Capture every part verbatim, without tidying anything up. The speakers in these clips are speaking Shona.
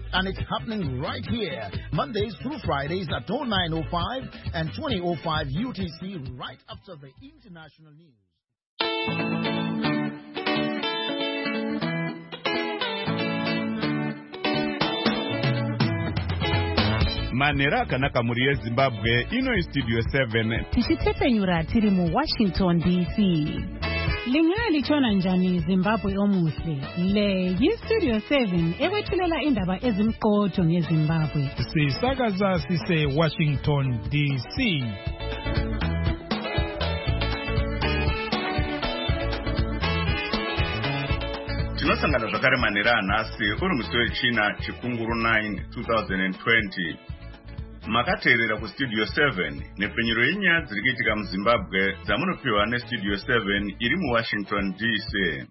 and it's happening right here, Mondays through Fridays at oh nine oh five and twenty oh five U T C, right after the international news. Manera kanaka muri Zimbabwe ino studio seven. Tichitete nyura tiri mu Washington D C. Lingali chona njani Zimbabwe omuhle. Le yi studio seven ewethulela indaba ezimqotho ngeZimbabwe. Sisakaza sise Washington D C. Tinosangana zvakare manera anhasi uri musi wechina chikunguru nine twenty twenty. Makateerera ku studio seven nepfenyuro yenyaya dziri kuitika muZimbabwe dzamunopiwa nestudio seven iri mu Washington D C.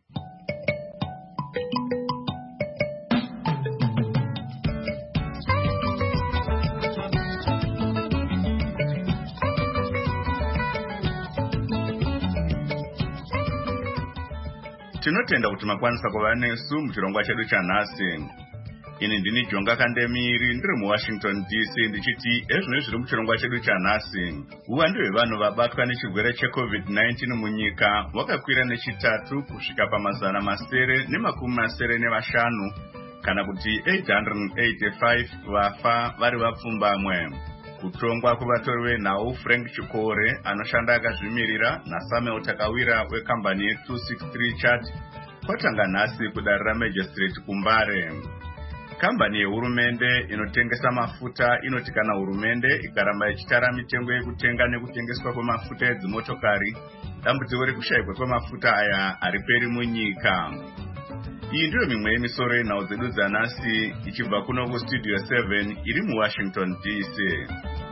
Tinotenda kuti makwanisa kuva nesu muchirongwa chedu chanhasi. Ini ndini Jonga Kandemiri ndiri mu Washington D C ndichiti ezvino zviri muchirongwa chedu chanhasi. Uwandu hwevanhu vabatwa nechirwere checovid nineteen munyika wakakwira nechitatu kusvika pamazana masere nemakumi masere nevashanu kana kuti eight hundred eighty-five vafa vari vapfumbamwe. Kutongwa kuvatori venhau Frank Chikore anoshanda akazvimirira naSamuel Takawira wekambani ye two sixty-three chat kwatanga nhasi kudarira Magistrate kuMbare. Kambani yehurumende inotengesa mafuta inoti kana hurumende ikaramba ichitara mitengo yekutenga nekutengeswa kwemafuta edzimotokari, dambudziko rekushayikwa kwemafuta aya hariperi munyika. Iyi ndiyo mimwe yemisoro yenhau dzedu dzanhasi ichibva kuno kustudio seven iri mu Washington D C.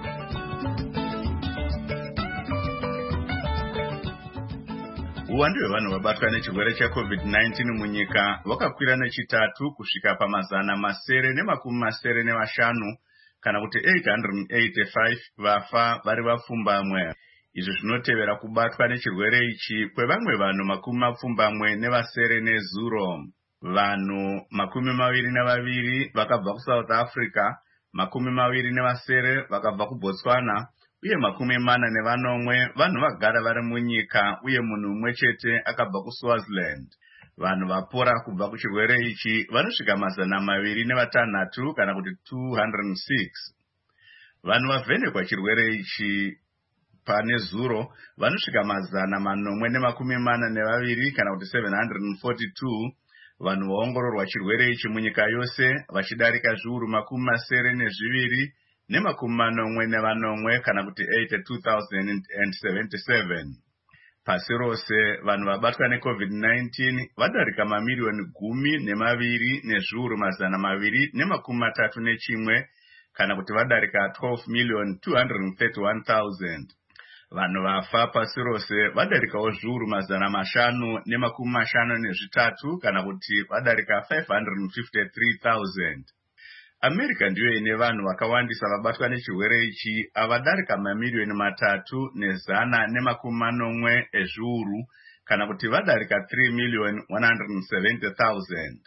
Uwandu hwevanhu vabatwa nechirwere checovid nineteen munyika wakakwira nechitatu kusvika pamazana masere nemakumi masere nevashanu kana kuti eight hundred eighty-five vafa vari vapfumbamwe. Izvi zvinotevera kubatwa nechirwere ichi kwevamwe vanhu makumi mapfumbamwe nevasere nezuro. Vanhu makumi maviri navaviri vakabva kuSouth Africa, makumi maviri nevasere vakabva kuBotswana, uye makumi mana nevanomwe vanhu vagara vari munyika, uye munhu umwe chete akabva kuSwaziland. Vanhu vapora kubva kuchirwere ichi vanosvika mazana maviri nevatanhatu kana kuti two hundred six. Vanhu vavhenekwa chirwere ichi pane zuro vanosvika mazana manomwe nemakumi mana nevaviri kana kuti seven hundred forty-two. Vanhu vaongororwa chirwere ichi munyika yose vachidarika zviuru makumi masere nezviviri nemakumi manomwe nevanomwe kana kuti eighty-two thousand seventy-seven. Pasi rose vanhu vabatwa necovid nineteen vadarika mamiliyoni gumi nemaviri nezviuru mazana maviri nemakumi matatu nechimwe kana kuti vadarika twelve million two hundred thirty-one thousand. Vanhu vafa pasi rose vadarikawo zviuru mazana mashanu nemakumi mashanu nezvitatu kana kuti vadarika five hundred fifty-three thousand. America ndiyo ine vanhu vakawandisa vabatwa nechirwere ichi avadarika mamiliyoni matatu nezana nemakumi manomwe ezviuru kana kuti vadarika three million one hundred seventy thousand.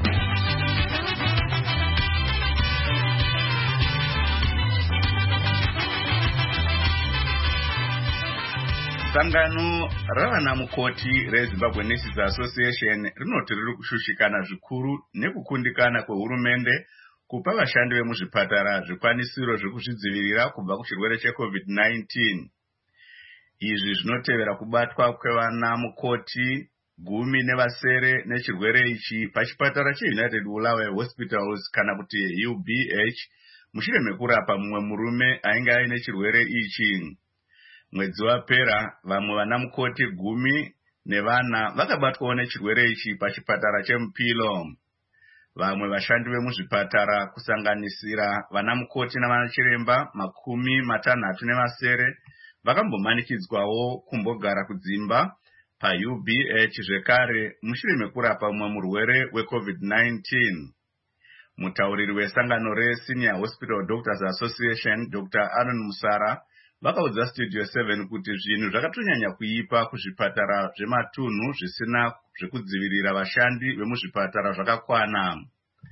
Sangano ravanamukoti reZimbabwe Nurses Association rinoti riri kushushikana zvikuru nekukundikana kwehurumende kupa vashandi vemuzvipatara zvikwanisiro zvekuzvidzivirira kubva kuchirwere checovid nineteen. Izvi zvinotevera kubatwa kwevanamukoti gumi nevasere nechirwere ichi pachipatara cheUnited Bulawayo Hospitals kana kuti U B H mushure mekurapa mumwe murume ainge aine chirwere ichi. Mwedzi wapera vamwe vanamukoti gumi nevana vakabatwawo nechirwere ichi pachipatara cheMupilo. Vamwe vashandi vemuzvipatara kusanganisira vanamukoti navanachiremba makumi matanhatu nevasere vakambomanikidzwawo kumbogara kudzimba paU B H zvekare mushure mekurapa mumwe murwere wecovid nineteen. Mutauriri wesangano reSenior Hospital Doctors Association Doctor Aaron Musara vakaudza studio seven kuti zvinhu zvakatonyanya kuipa kuzvipatara zvematunhu zvisina zvekudzivirira vashandi vemuzvipatara zvakakwana.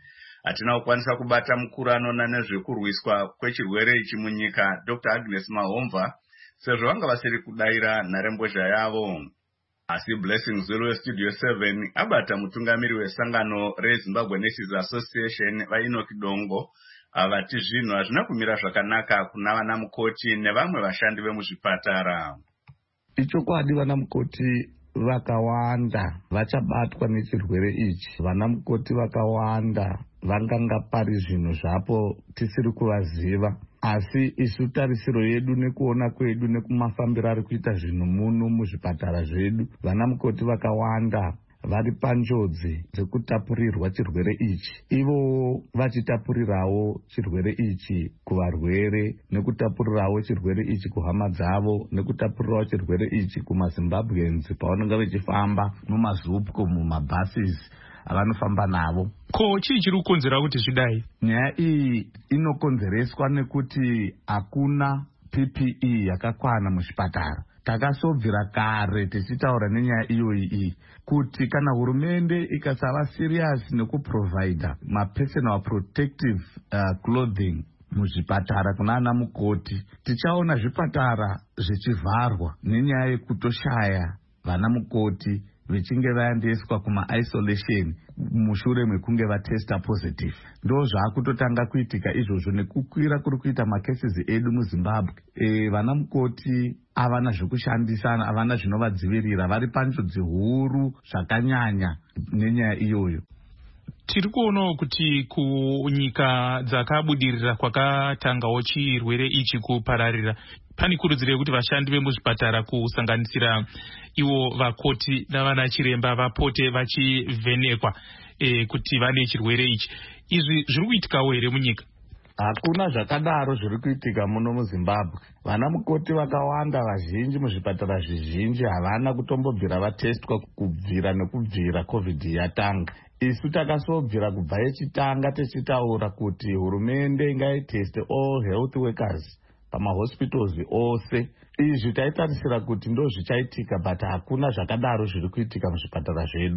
hatina kukwanisa kubata mukuru anoona nezvekurwiswa kwechirwere ichi munyika Doctor Agnes Mahomva sezvo vanga vasiri kudayira nharembozha yavo. Asi Blessing Zulu weStudio seven abata mutungamiri wesangano reZimbabwe Nurses Association vaEnoch Dongo avati zvinhu hazvina kumira zvakanaka kuna vana mukoti nevamwe vashandi vemuzvipatara. Ichokwadi vana mukoti vakawanda vachabatwa nechirwere ichi. Vana mukoti vakawanda vanganga pari zvinhu zvapo tisiri kuvaziva. Asi isu tarisiro yedu nekuona kwedu nekumafambiro ari kuita zvinhu muno muzvipatara zvedu, vana mukoti vakawanda vari panjodzi dzekutapurirwa chirwere ichi. Ivo vachitapurirawo chirwere ichi kuvarwere, nekutapurirawo chirwere ichi kuhama dzavo, nekutapurirawo chirwere ichi kumaZimbabweans pavanenge vachifamba mumazupco, mumabhasis avanofamba navo. Ko chii chiri kukonzera kuti zvidai? Nyaya iyi inokonzereswa nekuti hakuna P P E yakakwana muzvipatara. Takasobvira kare tichitaura nenyaya iyoyi iyi kuti kana hurumende ikasava serious nekuprovida ma-personal protective uh, clothing muzvipatara kuna ana mukoti, tichaona zvipatara zvichivharwa nenyaya yekutoshaya vana mukoti vichinge vaendeswa kuma-isolation mushure mekunge vatesta positive. Ndo zvaakutotanga kuitika izvozvo nekukwira kuri kuita makesisi edu muZimbabwe. E, vana mukoti avana zvekushandisa, avana zvinovadzivirira, vari panjodzi huru zvakanyanya nenyaya iyoyo. Tiri kuonawo kuti kunyika dzakabudirira kwakatangawo chirwere ichi kupararira, pane kurudziro yekuti vashandi vemuzvipatara kusanganisira ivo vakoti navana chiremba vapote vachivhenekwa e, kuti vane chirwere ichi. Izvi zviri kuitikawo here munyika? Hakuna zvakadaro zviri kuitika muno muZimbabwe. Vana mukoti vakawanda vazhinji muzvipatara zvizhinji havana kutombobvira vatestwa kubvira nekubvira COVID yatanga. Isu takasobvira kubva yechitanga tichitaura kuti hurumende ngaiteste all health workers pamahospitals ose. Izvi taitarisira kuti ndo zvichaitika, but hakuna zvakadaro zviri kuitika muzvipatara zvedu.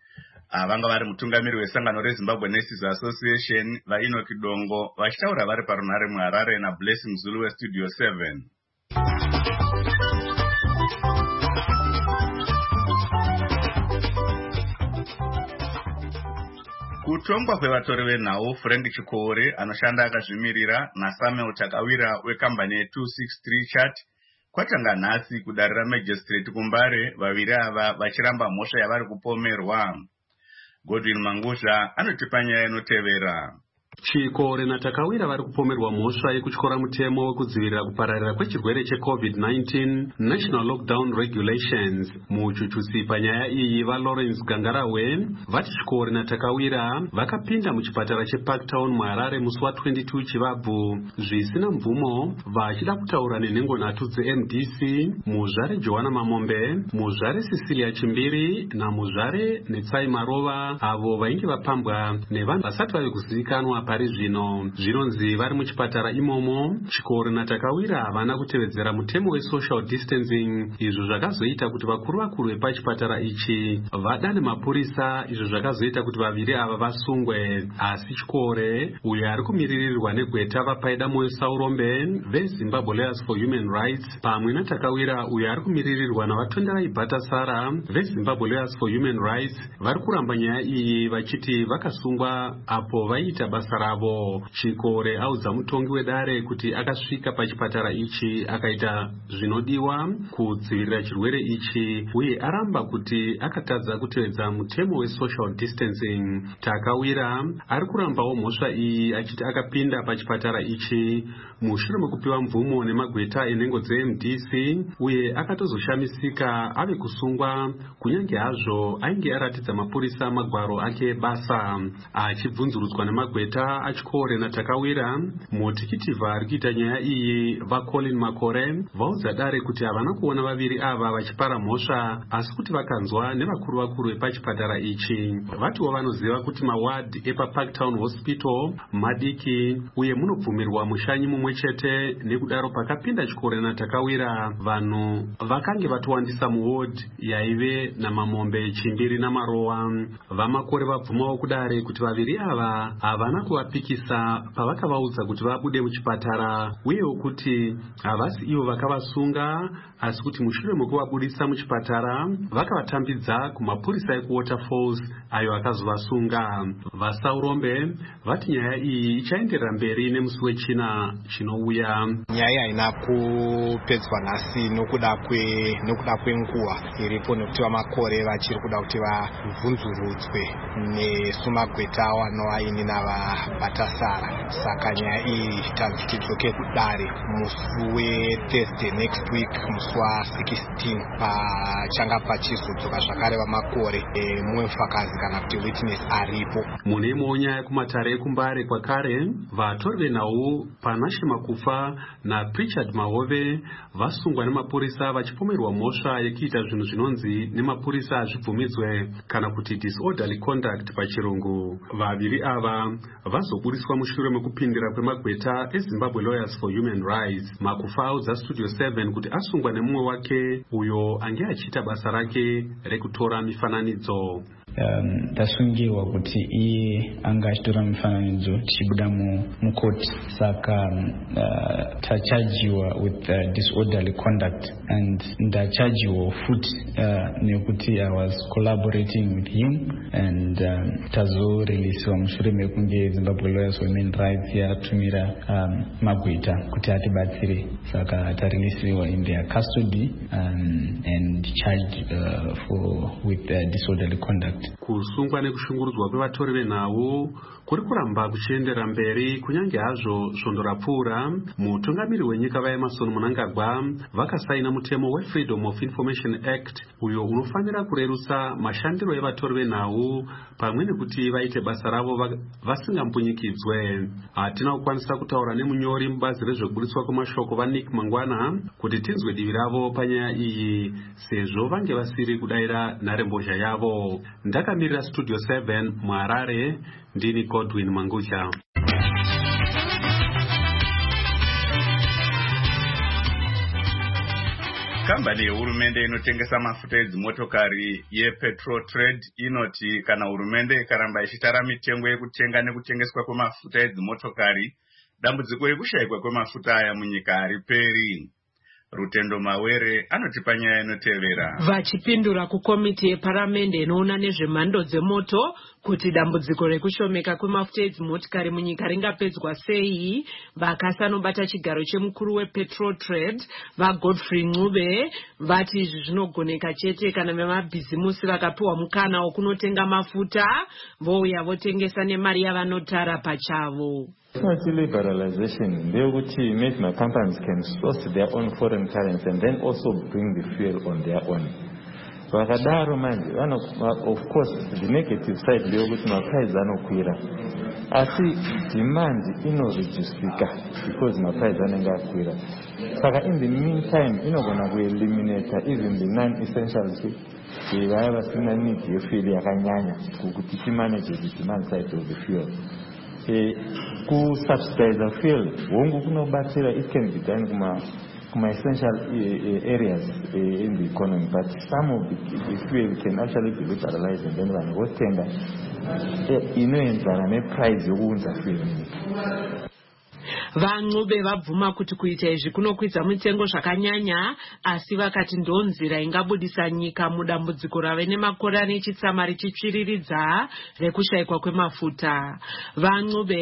Vanga vari mutungamiri wesangano reZimbabwe Nurses Association vaEnoch Dongo vachitaura vari parunhare muHarare naBlessing Zulu weStudio seven. Kutongwa kwevatori venhau Frank Chikore anoshanda akazvimirira naSamuel Takawira wekambani ye two sixty-three chat kwatanga nhasi kudarira magistrate kuMbare, vaviri ava vachiramba mhosva yavari kupomerwa. Godwin Mangusha anotipa nyaya inotevera. Chikore naTakawira vari kupomerwa mhosva yekutyora mutemo wekudzivirira kupararira kwechirwere cheCovid nineteen National Lockdown Regulations. Muchuchusi panyaya iyi vaLawrence Gangarawe vati Chikore naTakawira vakapinda muchipatara cheParktown muHarare musi wa-twenty-two Chivabvu zvisina mvumo, vachida kutaura nenhengo nhatu dze-M D C, muzvare Joanna Mamombe, muzvare Cecilia Chimbiri namuzvare Netsai Marova, avo vainge vapambwa nevanhu vasati vave kuzivikanwa pari zvino. Zvinonzi vari muchipatara imomo Chikore naTakawira havana kutevedzera mutemo wesocial distancing, izvo zvakazoita kuti vakuru vakuru vepachipatara ichi vadane mapurisa, izvo zvakazoita kuti vaviri ava vasungwe. Asi Chikore, uyo ari kumiririrwa negweta vapaida moyo Saurombe veZimbabwe Lawyers for Human Rights, pamwe naTakawira uyo ari kumiririrwa navatonderai Bhatasara veZimbabwe Lawyers for Human Rights, vari kuramba nyaya iyi vachiti vakasungwa apo vaiita basa ravo. Chikore audza mutongi wedare kuti akasvika pachipatara ichi akaita zvinodiwa kudzivirira chirwere ichi, uye aramba kuti akatadza kutevedza mutemo wesocial distancing. Takawira ari kurambawo mhosva iyi achiti akapinda pachipatara ichi mushure mekupiwa mvumo nemagweta enhengo dze-M D C, uye akatozoshamisika ave kusungwa kunyange hazvo ainge aratidza mapurisa magwaro ake basa. Achibvunzurudzwa nemagweta makweta achikore natakawira mutikiti vari kuita nyaya iyi vacolin makore vaudza dare kuti havana kuona vaviri ava vachipara mhosva asi kuti vakanzwa nevakuru vakuru vepachipatara ichi. Vatiwo vanoziva kuti mawadi epaparktown hospital madiki uye munobvumirwa mushanyi mumwe chete, nekudaro pakapinda chikore natakawira vanhu vakange vatowandisa muwodi yaive namamombe chimbiri namarowa. Vamakore vabvumawo kudare kuti vaviri ava havana kuvapikisa pavakavaudza kuti vabude muchipatara uyewo kuti havasi ivo vakavasunga asi kuti mushure mekuvabudisa muchipatara vakavatambidza kumapurisa ekuwaterfalls ayo akazovasunga. Vasaurombe vati nyaya iyi ichaenderera mberi nemusi wechina chinouya. Nyaya haina kupedzwa nhasi nokuda kwe nokuda kwenguva iripo, nekuti vamakore vachiri kuda kuti vabvunzurudzwe nesumagweta wanovaini navabatasara. Saka nyaya iyi tanzi tidzoke kudare musi weThursday next week, musi wa16 pachanga pachizodzoka zvakare vamakore mumwe mufakazi kana kuti witness aripo. Mune imwewo nyaya kumatare ekumbare kwakare vatori venhau Panashe Makufa naPrichard Mahove vasungwa nemapurisa vachipomerwa mhosva yekuita zvinhu zvinonzi nemapurisa azvibvumidzwe kana kuti disorderly conduct pachirungu. Vaviri ava vazobudiswa mushure mekupindira kwemagweta eZimbabwe Lawyers for Human Rights. Makufa audza Studio seven kuti asungwa nemumwe wake uyo ange achiita basa rake rekutora mifananidzo. Um, tasungiwa kuti iye anga achitora mifananidzo tichibuda mukoti, saka uh, tachajiwa with uh, disorderly conduct and ndachajiwa futi uh, nekuti I was collaborating with him and um, tazoreleasiwa mushure mekunge Zimbabwe Lawyers for Human Rights yatumira um, magweta kuti atibatsire, saka tareleasiwa in their custody um, and charged uh, for with uh, disorderly conduct. Kusungwa nekushungurudzwa kwevatori venhau kuri kuramba kuchiendera mberi kunyange hazvo svondo rapfuura. Mutungamiri wenyika vaEmmerson Mnangagwa vakasaina mutemo weFreedom of Information Act uyo unofanira kurerusa mashandiro evatori venhau pamwe nekuti vaite basa ravo vasingampunyikidzwe. Hatina kukwanisa kutaura nemunyori mubazi rezvekubudiswa kwemashoko vaNick Mangwana kuti tinzwe divi ravo panyaya iyi sezvo vange vasiri kudaira nharembozha yavo. Ndakamirira Studio seven muHarare, ndini Godwin Mangucha. Kambani yehurumende inotengesa mafuta edzimotokari yePetrol Trade inoti kana hurumende ikaramba ichitara mitengo yekutenga nekutengeswa kwemafuta edzimotokari, dambudziko rekushayikwa kwemafuta aya munyika hariperi. Rutendo Mawere anotipa nyaya inotevera. Vachipindura kukomiti yeparamende inoona nezvemhando dzemoto kuti dambudziko rekushomeka kwemafuta edzimotokari munyika ringapedzwa sei, vakasanobata chigaro chemukuru wePetrol Trade vaGodfrey Ncube vati izvi zvinogoneka chete kana vemabhizimusi vakapiwa mukana wokunotenga mafuta vouya votengesa nemari yavanotara pachavo. It's not liberalization. They make my companies can source their own foreign currency and then also bring the fuel on their own. Vakadaro manje, of course, the negative side ndeyekuti maprice anokwira. Asi demand inoreducika because maprice anenge akwira. Saka in the meantime, inogona kueliminate even the non-essentials. Vaya vasina need yefuel yakanyanya kuti timanage the demand side of the fuel. Ku subsidize fuel wongo kunobatsira, it can be done kuma kuma essential areas in the economy, but some of the, the fuel can actually be liberalized and then vanhu votenga inoenzana neprice yokuunza fuel. VaNcube vabvuma kuti kuita izvi kunokwidza mitengo zvakanyanya, asi vakati ndonzira ingabudisa nyika mudambudziko rave nemakore ane chitsama richitsviriridza rekushayikwa kwemafuta. VaNcube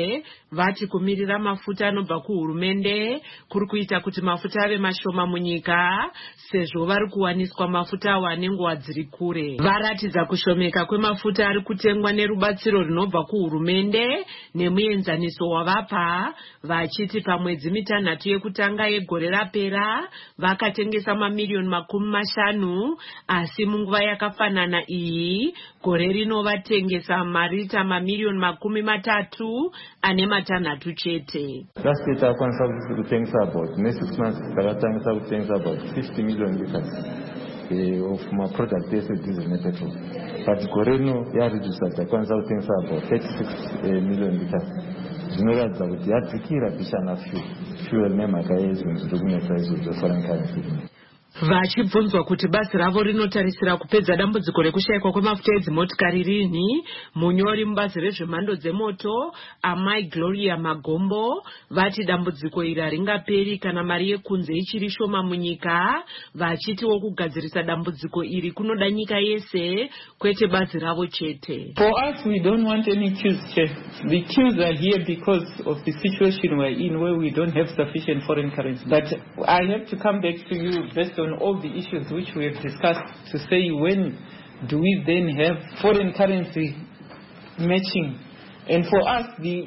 vati kumirira mafuta anobva kuhurumende kuri kuita kuti mafuta ave mashoma munyika sezvo vari kuwaniswa mafuta awa nenguva dziri kure. Varatidza kushomeka kwemafuta ari kutengwa nerubatsiro runobva kuhurumende nemuenzaniso wavapa, vachiti pamwedzi mitanhatu yekutanga yegore rapera vakatengesa mamiliyoni makumi mashanu, asi munguva yakafanana iyi gore rino vatengesa marita mamiliyoni makumi matatu ane matanhatu chete. Last year takwanisa kutengesa about next month takatangisa kutengesa about fifty million liters uh, of my product ese diesel nepetrol, but gore rino yaredusa takwanisa kutengesa about thirty-six uh, million liters. Zvinoratidza kuti yadzikira bishana fuel fuel nemhaka yezvinhu zviri kunetsa izvozvo foreign currency. Vachibvunzwa kuti basi ravo rinotarisira kupedza dambudziko rekushayikwa kwemafuta edzimotikari rini, munyori mubazi rezvemhando dzemoto Amai Gloria Magombo vati dambudziko iri haringaperi kana mari yekunze ichiri shoma munyika, vachitiwo kugadzirisa dambudziko iri kunoda nyika yese kwete bazi ravo chete. For us, we don't want any queues, Chef. The queues are here because of the situation we're in where we don't have sufficient foreign currency. But I have to come back to you based on all the issues which we have discussed to say when do we then have foreign currency matching. And for us, the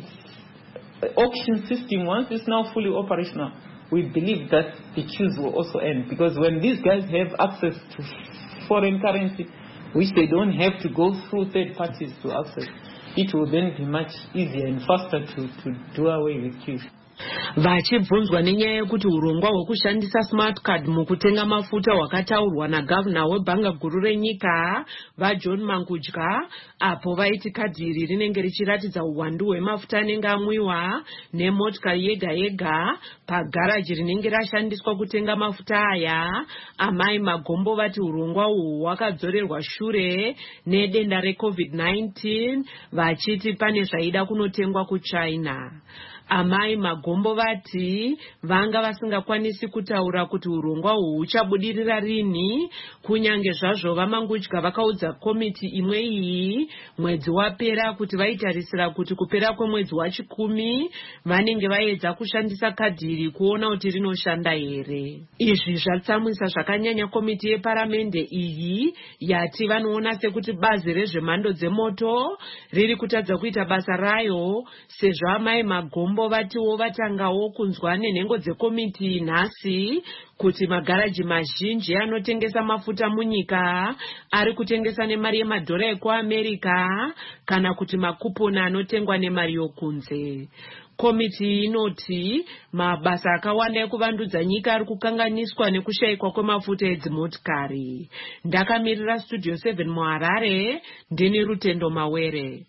auction system, once it's now fully operational, we believe that the queues will also end, because when these guys have access to foreign currency, which they don't have to go through third parties to access, it will then be much easier and faster to, to do away with queues. Vachibvunzwa nenyaya yekuti urongwa hwekushandisa smart card mukutenga mafuta hwakataurwa nagavana webhanga guru renyika vaJohn Mangudya, apo vaiti kadhi iri rinenge richiratidza uwandu hwemafuta anenge amwiwa nemotikari yega yega pagaraji rinenge rashandiswa kutenga mafuta aya. Amai Magombo vati urongwa uhwu hwakadzorerwa shure nedenda recovid nineteen, vachiti pane zvaida kunotengwa kuChina. Amai Magombo vati vanga vasingakwanisi kutaura kuti urongwa uhwu huchabudirira rini, kunyange zvazvo vaMangudya vakaudza komiti imwe iyi mwedzi wapera kuti vaitarisira kuti kupera kwemwedzi wachikumi vanenge vaedza kushandisa kadhi iri kuona kuti rinoshanda here. Izvi zvatsamwisa zvakanyanya komiti yeparamende iyi yati vanoona sekuti bazi rezvemhando dzemoto riri kutadza kuita basa rayo, sezvo Amai Magombo vatiwo vatangawo kunzwa nenhengo dzekomiti nhasi kuti magaraji mazhinji anotengesa mafuta munyika ari kutengesa nemari yemadhora ekuAmerica kana kuti makuponi anotengwa nemari yokunze. Komiti inoti mabasa akawanda ekuvandudza nyika ari kukanganiswa nekushayikwa kwemafuta edzimotikari. Ndakamirira Studio seven muHarare, ndini Rutendo Mawere.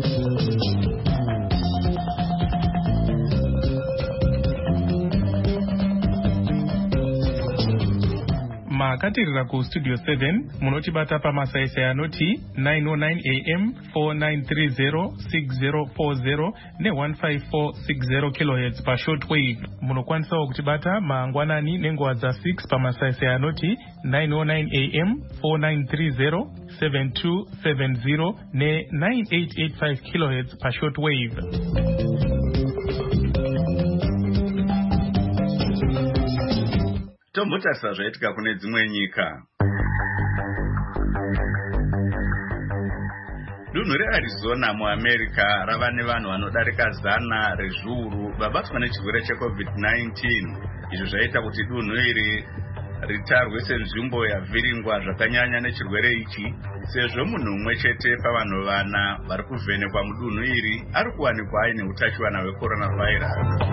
makatirira kustudio seven munotibata pamasaisai anoti nine oh nine a m four nine three zero six zero four zero ne one five four six zero kilohertz pashortwave. Munokwanisawo kutibata mangwanani nenguva dza six pamasaisai anoti nine oh nine a m four nine three zero seven two seven zero ne nine eight eight five kilohertz pashortwave. Tomutasa zvaitika kune dzimwe nyika. Dunhu reArizona muAmerica rava nevanhu vanodarika zana rezviuru vabatwa nechirwere checovid nineteen. Izvo zvaita kuti dunhu iri ritarwe senzvimbo yavhiringwa zvakanyanya nechirwere ichi, sezvo munhu mumwe chete pavanhu vana vari kuvhenekwa mudunhu iri ari kuwanikwa aine utachiwana hwecoronavirus.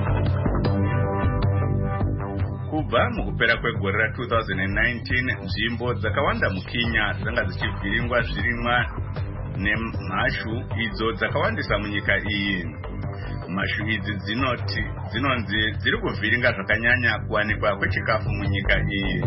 Kubva mukupera kwegore ra two thousand nineteen, nzvimbo dzakawanda muKenya dzanga dzichivhiringwa zvirimwa nemhashu idzo dzakawandisa munyika iyi. Mhashu idzi dzinoti dzinonzi dziri kuvhiringa zvakanyanya kuwanikwa kwechikafu munyika iyi.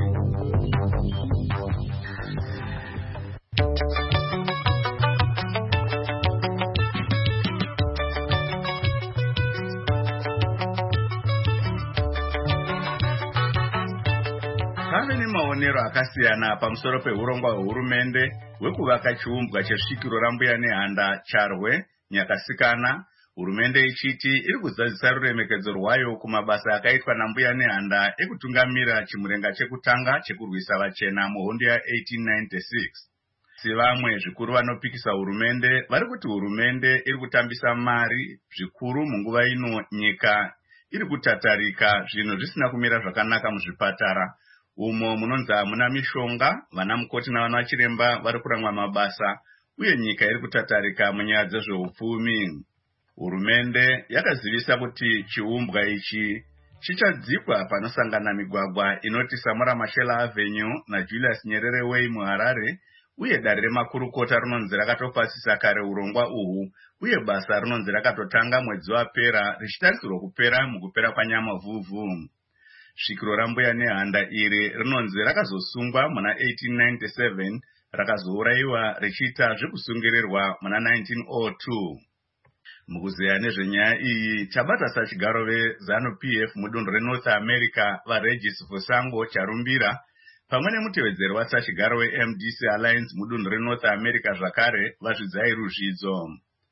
Pave nemaonero akasiyana pamusoro peurongwa hwehurumende hwekuvaka chiumbwa chesvikiro rambuya nehanda Charwe Nyakasikana hurumende ichiti iri kuzadzisa ruremekedzo rwayo kumabasa akaitwa nambuya nehanda ekutungamira chimurenga chekutanga chekurwisa vachena muhondo ya-eighteen ninety-six. Sivamwe zvikuru vanopikisa hurumende vari kuti hurumende iri kutambisa mari zvikuru munguva ino nyika iri kutatarika zvinhu zvisina kumira zvakanaka muzvipatara, umo munonzi hamuna mishonga, vana mukoti navana chiremba vari kuramwa mabasa, uye nyika iri kutatarika munyaya dzezveupfumi. Hurumende yakazivisa kuti chiumbwa ichi chichadzikwa panosangana migwagwa inoti Samora Machel Avenue naJulius Nyerere Way muHarare, uye dare remakurukota rinonzi rakatopasisa kare urongwa uhu, uye basa rinonzi rakatotanga mwedzi wapera richitarisirwa kupera mukupera kwanyamavhuvhu. Svikiro rambuya nehanda iri rinonzi rakazosungwa muna eighteen ninety-seven rakazouraiwa richiita zvekusungirirwa muna nineteen oh two. Mukuzeya nezvenyaya iyi tabata sachigaro veZANU P F mudunhu reNorth America vaRegis Fusango Charumbira pamwe nemutevedzeri wasachigaro weM D C Alliance mudunhu reNorth America zvakare vazvidzai ruzvidzo.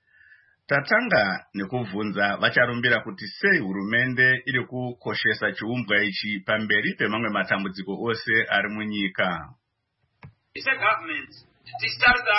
Tatanga nekubvunza vacharumbira kuti sei hurumende iri kukoshesa chiumbwa ichi pamberi pemamwe matambudziko ose ari munyika. It's a government. Tistarta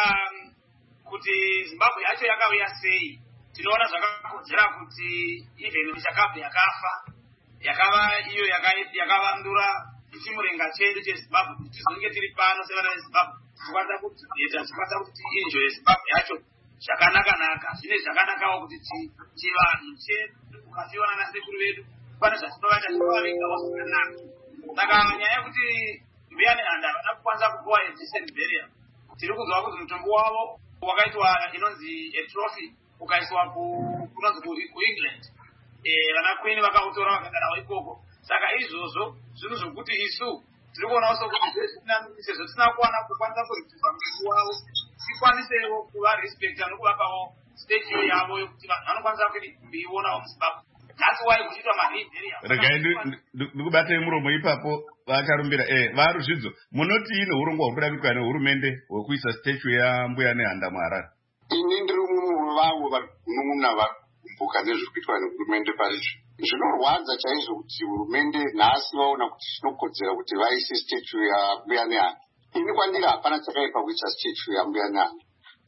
kuti Zimbabwe yacho yakauya sei. Tinoona zvakakodzera kuti even Chakabe yakafa yakava iyo yakavandura chimurenga chedu cheZimbabwe kuti tizonge tiri pano sevana veZimbabwe tikwanisa kuti tikwanisa kuti tienjoye Zimbabwe yacho zvakanaka naka. Zvine zvakanakawo kuti chivanhu chedu ukasiona nasekuru vedu pane zvatinovaita tinovavingawo zvakanaka. Saka nyaya yekuti mbuya nehanda havana kukwanisa kupuwa decent burial, tiri kuzwa kuti mutombo wavo wakaitwa inonzi atrophy ukaiswa kunonzi kuEngland, vana Queen vakautora vakaenda nawo ikoko. Saka izvozvo zvinhu zvokuti isu tiri kuonawo sokuti sezvo tisina kuwana kukwanisa kuritiva mutombo wavo tikwanisewo kuva respecta nokuvapawo statue yavo yokuti vanhu vanokwanisa kuionawo muZimbabwe. That's why kuchiitwa mahibheria. Regai ndikubatei muromo ipapo vacharumbira. Eh, varuzvidzo munoti ine urongwa huri kudavikwa nehurumende hwekuisa statue yambuya nehanda muHarare. Ini ndiri mumwe vavo vanun'una vakumbuka nezviri kuitwa nehurumende parizvo. Zvinorwadza chaizvo kuti hurumende nhasi vaona kuti zvinokodzera kuti vaise statue yambuya nehanda. Ini kwandiri hapana chakaipa kuisa statue yambuya nehanda,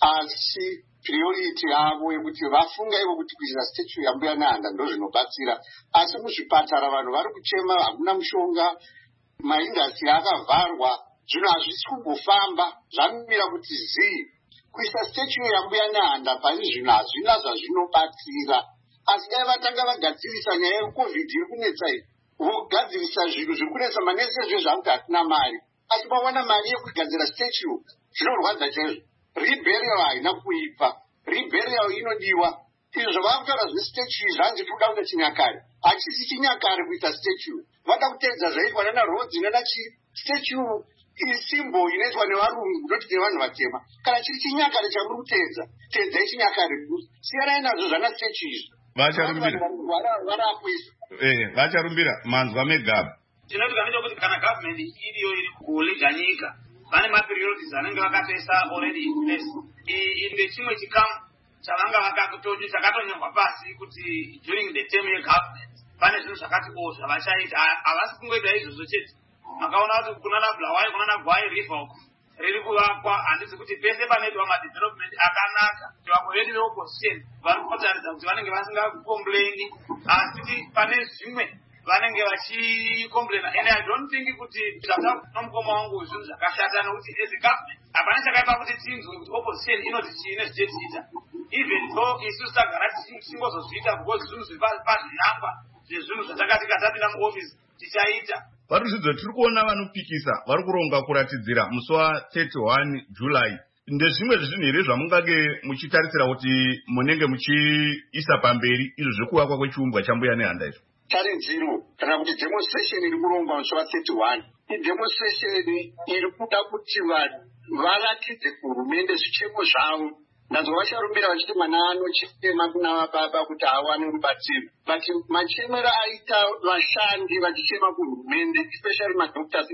asi priority yavo yekuti vafunga ivo kuti kuisa statue yambuya nehanda ndozvinobatsira. Asi muzvipatara vanhu vari kuchema hakuna mushonga, maindastri akavharwa, zvinhu hazvisi kungofamba, zvamira kuti zii. Kuisa statue yambuya nehanda pani zvinhu hazvina zvazvinobatsira. Asi dai vatanga vagadzirisa nyaya yeCovid iri kunetsa iyi, vogadzirisa zvinhu zviri kunetsa manesi ezvo zvakuti hatina mari. Asi vawana mari yekugadzira statue, zvinorwadza chaizvo. Reburial haina kuipa, reburial inodiwa. Izvo zvavakutaura zvestatue zvanzi kuda kuita chinyakare, hachisi chinyakare kuita statue. Vada kuteedza zvaitwa nana Rhodes nana chi statue isimbo inoitwa nevarungu noti nevanhu vatema. Kana chiri chinyakare chamuri kuteedza, teedzai chinyakare. Siyanai nazvo zvana statue izvi. Vacharumbira. Varakuisa. Eh, vacharumbira manzwa megaba. Tinoti kanito kuti kana government iriyo iri kuliga nyika, vane mapriorities vanenge vakatoisa already in place. Inde chimwe chikamu chavanga vakatotonyo chakatonyorwa pasi kuti during the term yegovernment pane zvinhu zvakati o zvavachaita. Havasi kungoita izvozvo chete. Makaona kuti kunana Bulawayo kunana Gwai River uko riri kuvakwa, handisi kuti pese panoitwa madevelopment akanaka. Vamwe vedu veopposition vari kutotaridza kuti vanenge vasingakomplaini, asi pane zvimwe vanenge vachicomplaina. And I don't think kuti zvata nomukoma wangu zvinhu zvakashata nokuti as a government hapana chakaipa kuti tinzwe kuti opposition inoti chiine zvichetiita, even though isu tagara tichingozozviita because zvinhu zviri pazvinangwa zvezvinhu zvatakati tapinda muoffice tichaita. Varuzvidzo tiri kuona vanopikisa vari kuronga kuratidzira musi wa-thirty-one July. Ndezvimwe zvezvinhu here zvamungange muchitarisira kuti munenge muchiisa pamberi izvo zvekuvakwa kwechiumbwa chambuya nehanda izvo? Tarinziro kana kuti demonstration iri kurongwa musi wa-thirty-one idemonstration iri kuda kuti vanhu varatidze kuhurumende zvichemo zvavo. Nazvo vacharumbira vachiti mwana anochema kuna baba kuti awane rubatsiro. But machemero aita vashandi vachichema kuhurumende, especially madoctors,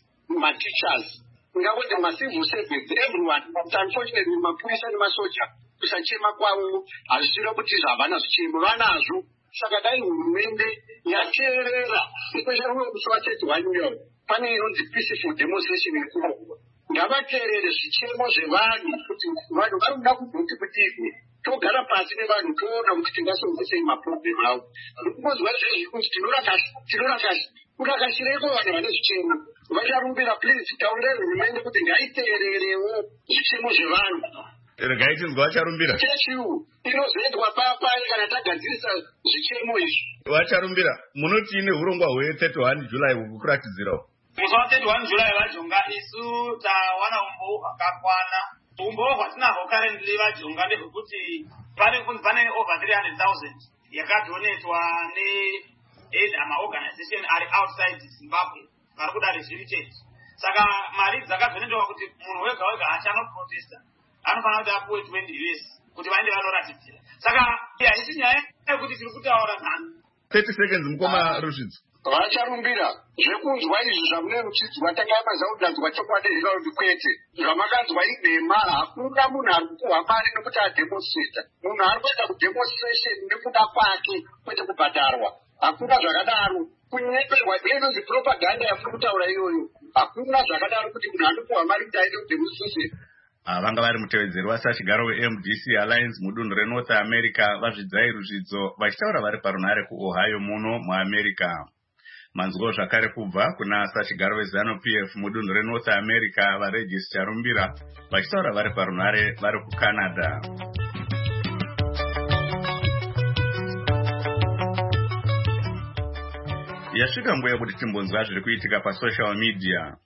mateachers, ngavoti macivil servants, everyone. But unfortunately, mapurisa nemasoja kusachema kwavo hazvisiro kuti havana zvichemo vanazvo. Saka dai hurumende yateerera especially uyo musi wa thirty-one million pane inonzi peaceful demonstration iripo, ngavateerere zvichemo zvevanhu kuti vanhu vari kuda kubvoti kuti togara pasi nevanhu toona kuti tingasolve sei maproblem avo. Ndikungonzwa izvezvi kuti tinorakashireko vanhu vane zvichemo vacharumbira please taurirai hurumende kuti ngaiteererewo zvichemo zvevanhu. Regai tinzwa vacharumbira chechiu inozoendwa papai kana tagadzirisa zvichemo izvi. Vacharumbira munoti ine urongwa hwe-thirty-one July kukuratidzirawo musi wa thirty-one July vajonga isu tawana umbowo hwakakwana. Umbowo hwatinahwo currently vajonga ndehwekuti pane pane over three hundred thousand yakadonetwa ne amaorganization ari outside Zimbabwe vari kuda rezviri. Saka mari dzakadonetwa kuti munhu wega wega achanoprotesta anofanira kuti apuwe twenty U S kuti vaende vanoratidzira. Saka haisi nyaya yekuti tiri kutaura nhano. thirty seconds mukoma Rushidzo. Vacharumbira zvekunzwa izvi zvamune muchidzwa takayamaza kudanzwa chokwadi zvinondi kwete zvamakanzwa idema. Hakuna munhu ari kupuhwa mari nekuti ademonstrata. Munhu ari kuenda kudemonstration nekuda kwake kwete kubhadharwa. Hakuna zvakadaro kunyeperwa inonzi propaganda yafuna kutaura iyoyo. Hakuna zvakadaro kuti munhu anopuhwa mari kuti aende kudemonstration. Vanga vari mutevedzeri wasachigaro we-M D C Alliance mudunhu reNorth America vazvidzai Rushidzo vachitaura vari parunhare kuOhio muno muAmerica. Manzwo zvakare kubva kuna sachigaro weZanu P F mudunhu reNorth America vaRegis Charumbira vachitaura vari parunhare vari kuCanada. Yasvika nguva yekuti timbonzwa zviri kuitika pasocial media.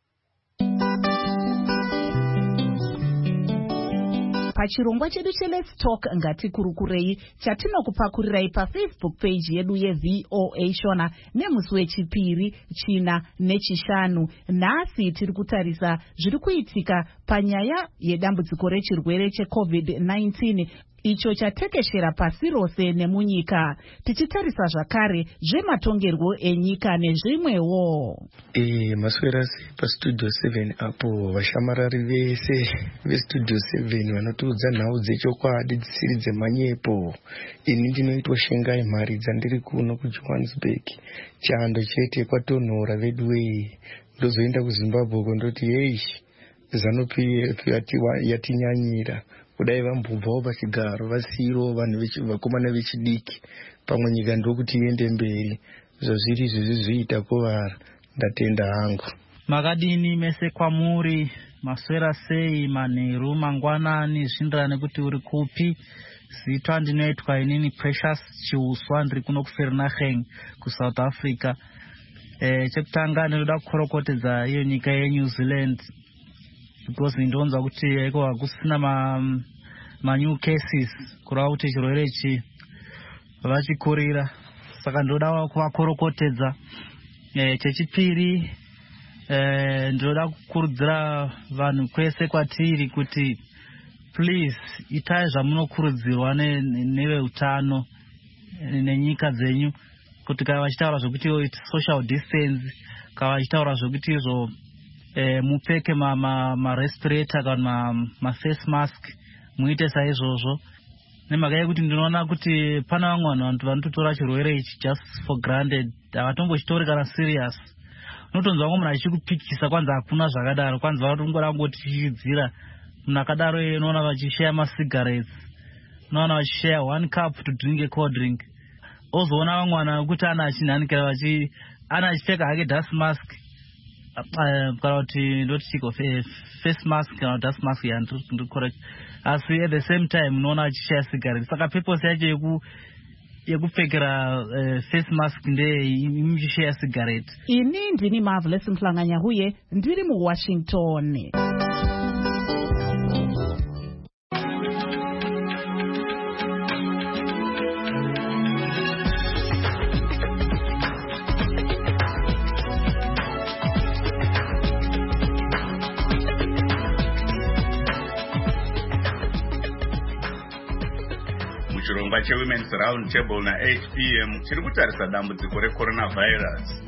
Pachirongwa chedu cheLet's Talk ngatikurukurei chatinokupakurirai paFacebook page yedu yeV O A Shona nemusi wechipiri, china nechishanu. Nhasi tiri kutarisa zviri kuitika panyaya yedambudziko rechirwere cheCovid nineteen icho chatekeshera pasi rose nemunyika, tichitarisa zvakare zvematongerwo enyika nezvimwewo. Eh, maswerasi pastudio seven apo vashamarari vese vestudio seven vanotiudza nhau dzechokwadi dzisiri dzemanyepo. Ini ndinoitwa Shengai Mari dzandiri kuno kuJohannesburg. Chando chete kwatonhora vedwei. Ndozoenda kuZimbabwe kundoti hey Zanu P F yatinyanyira. Kudai vambubvawo pachigaro vasiro vanhu vakomana vechidiki pamwe nyika ndokuti iende mberi. Zvazviri izvezvi zviita kuvara. Ndatenda hangu. Makadini mese kwamuri maswera sei manheru mangwanani zvindirana nekuti uri kupi. Zitwa ndinoitwa inini Precious Chiuswa ndiri kuno kuFernacheng kuSouth Africa. Eh, chekutanga ndinoda kukorokotedza iyo nyika yeNew Zealand because ndonzwa kuti iko hakusina ma, ma new cases kurava kuti chirwere ichi vachikurira. Saka ndoda kuvakorokotedza. E, chechipiri e, ndoda kukurudzira vanhu kwese kwatiri kuti please itai zvamunokurudzirwa neveutano nenyika dzenyu, kuti kana vachitaura zvokuti social distance, kana vachitaura zvokuti izvo e, mupfeke ma, ma, ma respirator kana ma, ma face mask muite saizvozvo. Nemhaka yekuti ndinoona kuti pana vamwe vanhu vanototora chirwere ichi just for granted, havatombochitori kana serious. Unotonzwa munhu achikupikisa kwanza hakuna zvakadaro, kwanza vanongora ngotichidzira. Munhu akadaro iye unoona vachishare ma-cigarettes, unoona vachishare one cup to drink a cold drink. Ozoona vamwe vanhu kuti ana achinhanikira vachi ana achipfeka hake dust mask kana kuti ndoti chiko face mask kana dust mask yandiri correct. Asi at the same time unoona achishare cigarettes. Saka purpose yacho yeku yekupfekera uh, face mask ndeye imuchishare cigarette. Ini ndini Marvelous Mhlanganyahuye ndiri muWashington. Chirongwa cheWomen's Round Table na eight p m chiri kutarisa dambudziko reCoronavirus.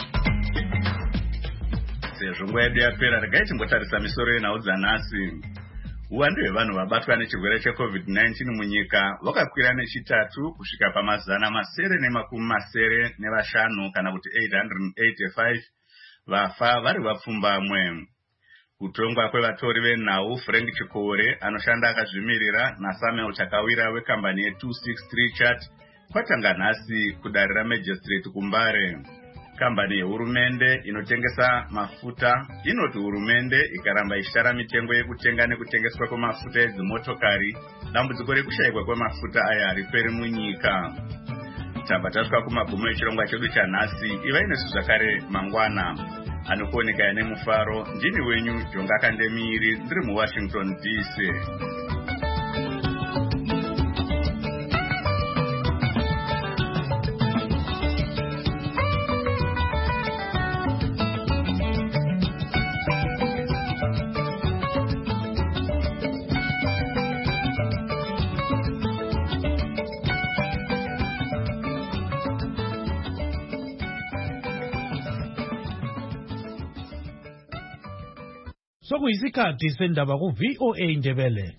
Sezvo nguva yedu yapera, regai timbotarisa misoro yenhau dzanhasi. uwandu hwevanhu vabatwa nechirwere checovid nineteen munyika vakakwira nechitatu kusvika pamazana masere nemakumi masere nevashanu kana kuti eight hundred eighty-five vafa vari vapfumbamwe. Kutongwa kwevatori venhau Frank Chikore anoshanda akazvimirira naSamuel Takawira wekambani ye two sixty-three chat kwatanga nhasi kudarira Magistrate kuMbare. Kambani yehurumende inotengesa mafuta inoti hurumende ikaramba ichitara mitengo yekutenga nekutengeswa kwemafuta edzimotokari, dambudziko rekushayikwa kwemafuta aya hariperi munyika. Tabva tasvika kumagumo echirongwa chedu chanhasi. Ivai nesu zvakare mangwana. Anokuoneka nemufaro. Ndini wenyu Jonga Kandemiri, ndiri muWashington D C. Sokuyisikhathi sendaba ku V O A Ndebele.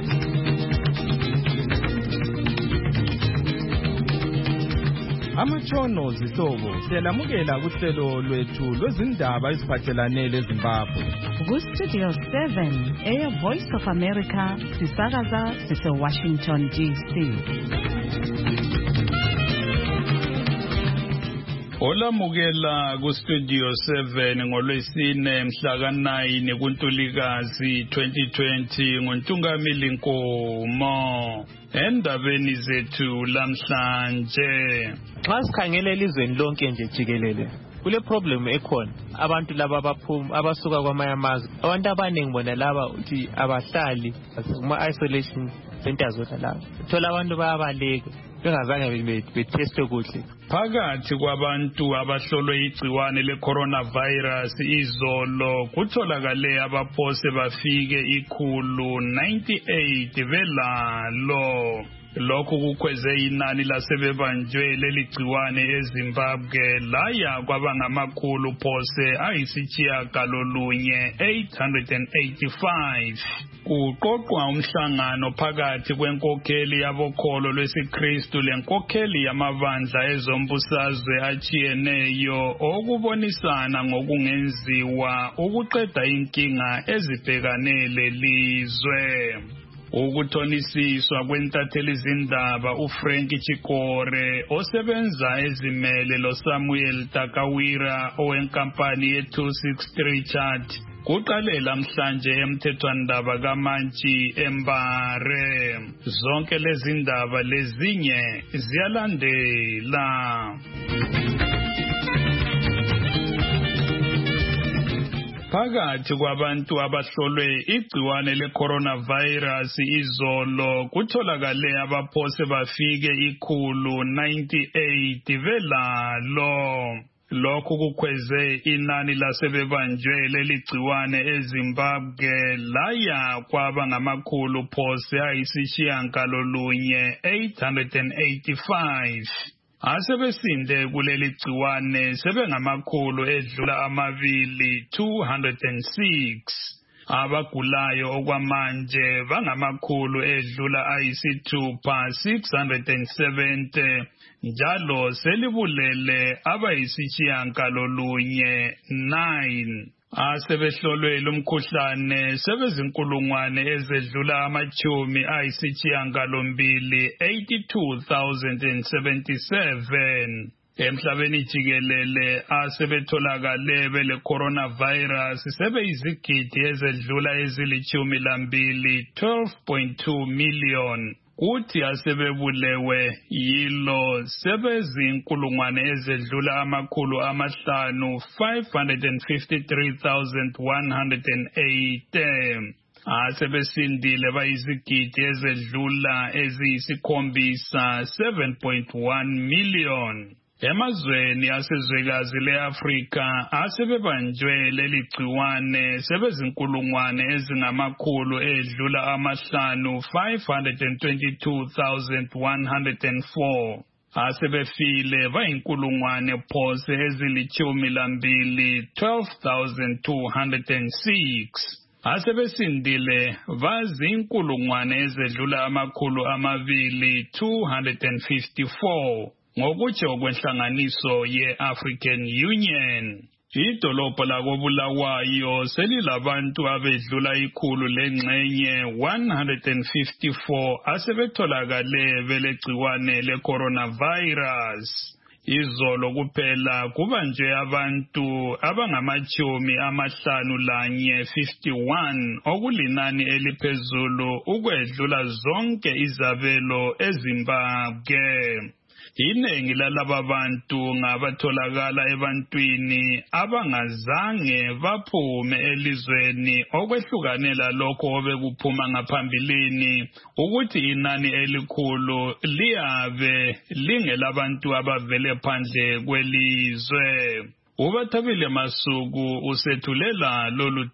Amatshono zihlobo siyalamukela kuhlelo lwethu lwezindaba eziphathelane leZimbabwe. Ku Studio seven eya Voice of America sisakaza sise Washington D C. Olamukela ku Studio seven ngolwesine mhla ka nine kuNtulikazi twenty twenty ngoNtungamili Nkomo. Endabeni zethu lamhlanje, xa sikhangela elizweni lonke nje jikelele kule problem ekhona, abantu laba abaphuma abasuka kwamanye amazwe, abantu abaningi bona laba uthi abahlali kuma isolation centers zona laba, thola abantu bayabaleka bengazange betestwe kuhle. Phakathi kwabantu abahlolwe igciwane le-coronavirus izolo kutholakale abaphose bafike ikhulu ninety-eight belalo. Lokhu kukhweze inani lasebebanjwe leli gciwane eZimbabwe laya kwaba ngamakhulu phose ayisitshiyagalolunye eight hundred eighty-five. Kuqoqwa umhlangano phakathi kwenkokheli yabokholo lwesiKristu lenkokheli yamabandla ezombusazwe achiyeneyo okubonisana ngokungenziwa ukuqeda inkinga ezibhekane lelizwe. Ukuthonisiswa kwentatheli zindaba uFrank Chikore osebenza ezimele loSamuel Takawira owenkampani ye two sixty-three chat kuqale lamhlanje emthethwandaba kaMantshi eMbare. Zonke lezi ndaba lezinye ziyalandela. Phakathi kwabantu abahlolwe igciwane le-coronavirus izolo kutholakale abaphose bafike ikhulu ninety-eight belalo. Lokhu kukhweze inani lasebebanjwe leli gciwane eZimbabwe laya kwaba ngamakhulu phose ayisitshiyagalolunye eight hundred eighty-five. Asebesinde kuleli gciwane sebengamakhulu edlula amabili two hundred six. Abagulayo okwamanje bangamakhulu edlula ayisithupha six hundred seventy. Njalo selibulele abayisitshiyagalolunye nine. Asebehlolwe lumkhuhlane sebezinkulungwane ezedlula amachumi ayisitshiyagalombili eighty-two thousand seventy-seven. Emhlabeni jikelele asebetholakale bele coronavirus sebeyizigidi ezedlula ezilichumi lambili twelve point two million. Kuthi asebebulewe yilo sebezinkulungwane ezedlula amakhulu amahlanu five hundred fifty-three thousand one hundred eight. Asebesindile bayizigidi ezedlula eziyisikhombisa seven point one million. Emazweni asezwekazi le-Afrika asebebanjwe leli gciwane sebezinkulungwane ezingamakhulu edlula amahlanu five hundred twenty-two thousand one hundred four. Asebefile bayinkulungwane phose ezilichumi lambili twelve thousand two hundred six. asebesindile bazinkulungwane ezedlula amakhulu amabili two hundred fifty-four ngokutsho kwenhlanganiso ye-African Union. Idolobho lakoBulawayo selilabantu abedlula ikhulu lengxenye one hundred fifty-four asebetholakale belegciwane le-coronavirus. Izolo kuphela kubanjwe abantu abangamachumi amahlanu lanye fifty-one okulinani eliphezulu ukwedlula zonke izabelo eZimbabwe. Iningi lalaba bantu ngabatholakala ebantwini abangazange baphume elizweni okwehlukanela lokho obekuphuma ngaphambilini ukuthi inani elikhulu liyabe lingelabantu abavele phandle kwelizwe. Ubathabile Masuku usethulela lolu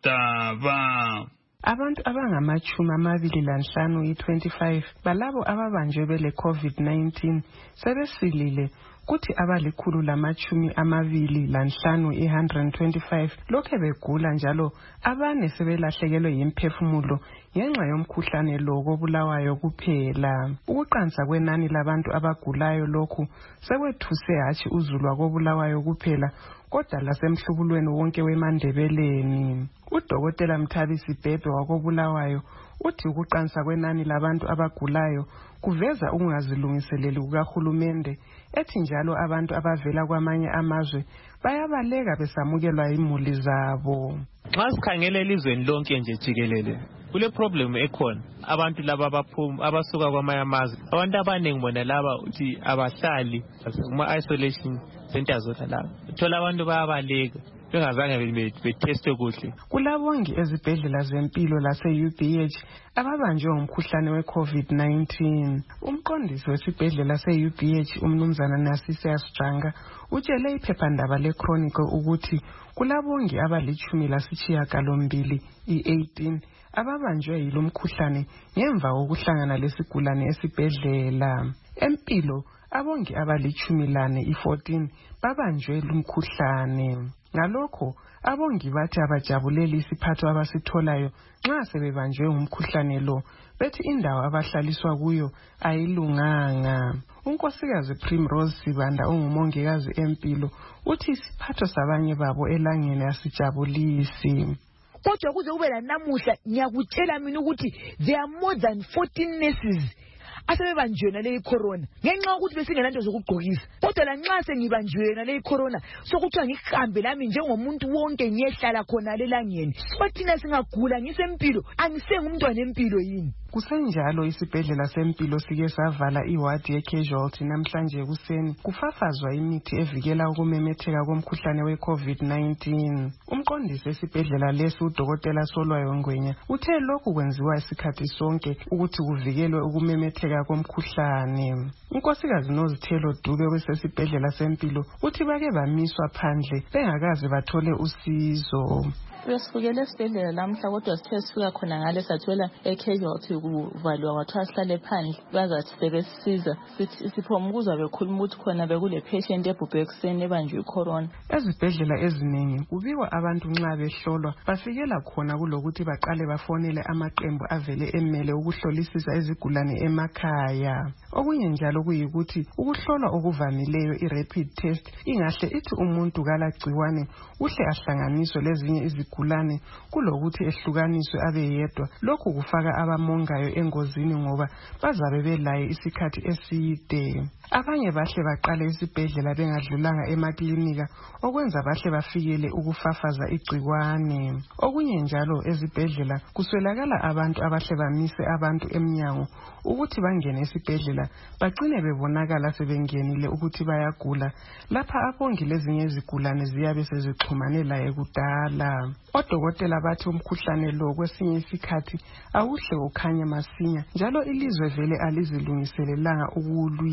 daba. Abantu abangamachumi amabili lanhlanu i-twenty-five balabo ababanjwe bele COVID nineteen sebesilile kuthi abalikhulu lamachumi amabili lanhlanu i-one hundred twenty-five lokhe begula njalo abane sebelahlekelwe yimphefumulo ngenxa yomkhuhlane lo koBulawayo kuphela. Ukuqansa kwenani labantu abagulayo lokhu sekwethuse hatshi uzulwa koBulawayo kuphela kodwa lasemhlubulweni wonke weMandebeleni. Udokotela Mthabisi Bhebhe wakoBulawayo uthi ukuqansa kwenani labantu abagulayo kuveza ukungazilungiseleli kukahulumende, ethi njalo abantu abavela kwamanye amazwe bayabaleka besamukelwa imuli zabo. Xa sikhangela elizweni lonke nje jikelele kule problem ekhona abantu laba abaphuma abasuka kwamanye amazwe, abantu abaningi bona laba uthi abahlali kuma isolation centers laba thola abantu bayabaleka bengazange beteste kuhle. Kulabongi ezibhedlela zempilo lase-U B H ababanjwe umkhuhlane we-COVID nineteen. Umqondisi wesibhedlela se-U B H umnumzana Nasise Asijanga utshele iphephandaba le-Chronicle ukuthi kulabongi abalichumi lasitshiyagalombili i-eighteen ababanjwe yilo mkhuhlane ngemva kokuhlangana lesigulane esibhedlela. Empilo abongi abalichumi lane i-fourteen babanjwe lumkhuhlane. Ngalokho abongi bathi abajabuleli isiphatho abasitholayo nxa sebebanjwe umkhuhlane lo, bethi indawo abahlaliswa kuyo ayilunganga. Unkosikazi Primrose Sibanda ongumongikazi empilo uthi isiphatho sabanye babo elangeni asijabulisi. Kodwa kuze kube lanamuhla ngiyakutshela mina ukuthi there are more than fourteen nurses asebebanjwe nale corona ngenxa ukuthi besingelanto zokugqokisa. Kodwa la nxa sengibanjwe nale corona sokuthiwa ngihambe lami njengomuntu wonke ngiyehlala khona lelangeni. Sothina singagula ngisempilo angisengumntwana empilo yini. Kusenjalo isibhedlela sempilo sike savala iwadi ye-casualty namhlanje kuseni kufafazwa imithi evikela ukumemetheka komkhuhlane we-COVID nineteen. Umqondisi esibhedlela lesi udokotela Solwayo Ngwenya uthe lokhu kwenziwa isikhathi sonke ukuthi kuvikelwe ukumemetheka komkhuhlane. Unkosikazi Nozithelo Dube wesesibhedlela sempilo uthi bake bamiswa phandle bengakaze bathole usizo. Besifukele esibhedlela lamhla kodwa sithe sifika khona ngale sathola e-casualty kuvalwa kwathiwa sihlale phandle bazathi sebesiza sithi siphoma ukuzwa bekhuluma ukuthi khona bekule patient ebhubhe ekuseni ebanjwe icorona. Ezibhedlela eziningi kubikwa abantu nxa behlolwa bafikela khona kulokuthi baqale bafonele amaqembu avele emele ukuhlolisisa izigulane emakhaya. Okunye njalo kuyikuthi ukuhlolwa okuvamileyo i-rapid test ingahle ithi umuntu kalagciwane uhle ahlanganiswe lezinye izigulane kulokuthi ehlukaniswe abe yedwa. Lokhu kufaka abamongayo engozini ngoba bazabe belaye isikhathi eside. Abanye bahle baqale isibhedlela bengadlulanga emaklinika okwenza bahle bafikele ukufafaza igciwane. Okunye njalo ezibhedlela kuswelakala abantu abahle bamise abantu emnyango ukuthi bangene esibhedlela bagcine bebonakala sebengenile ukuthi bayagula lapha abongi lezinye izigulane ziyabe sezixhumane laye kudala. Odokotela bathi umkhuhlane lo kwesinye isikhathi awuhle ukhanye masinya njalo ilizwe vele alizilungiselelanga ukuwulwisa.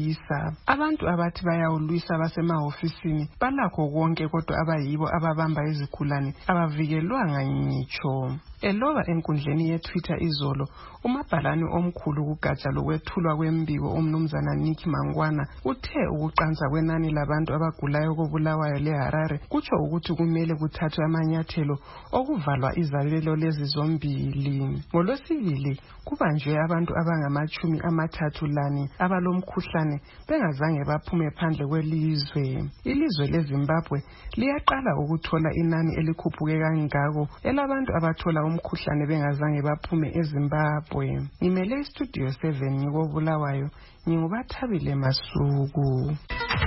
Abantu abathi bayawulwisa basemahofisini balakho konke kodwa abayibo ababamba izigulane abavikelwanga ngitsho. Eloba enkundleni ye-Twitter izolo, umabhalani omkhulu kugatsha lokwethulwa kwembiko umnumzana Nick Mangwana uthe ukuqansa kwenani labantu abagulayo koBulawayo leHarare kutsho ukuthi kumele kuthathwe amanyathelo okuvalwa izabelo lezi zombili. NgoLwesibili kubanjwe abantu abangamachumi amathathu lani abalomkhuhlane bengazange baphume phandle kwelizwe. Ilizwe leZimbabwe liyaqala ukuthola inani elikhuphuke kangako elabantu abathola umkhuhlane bengazange baphume eZimbabwe. Ngimele iStudio seven ngikoBulawayo, ngingubathabile Masuku.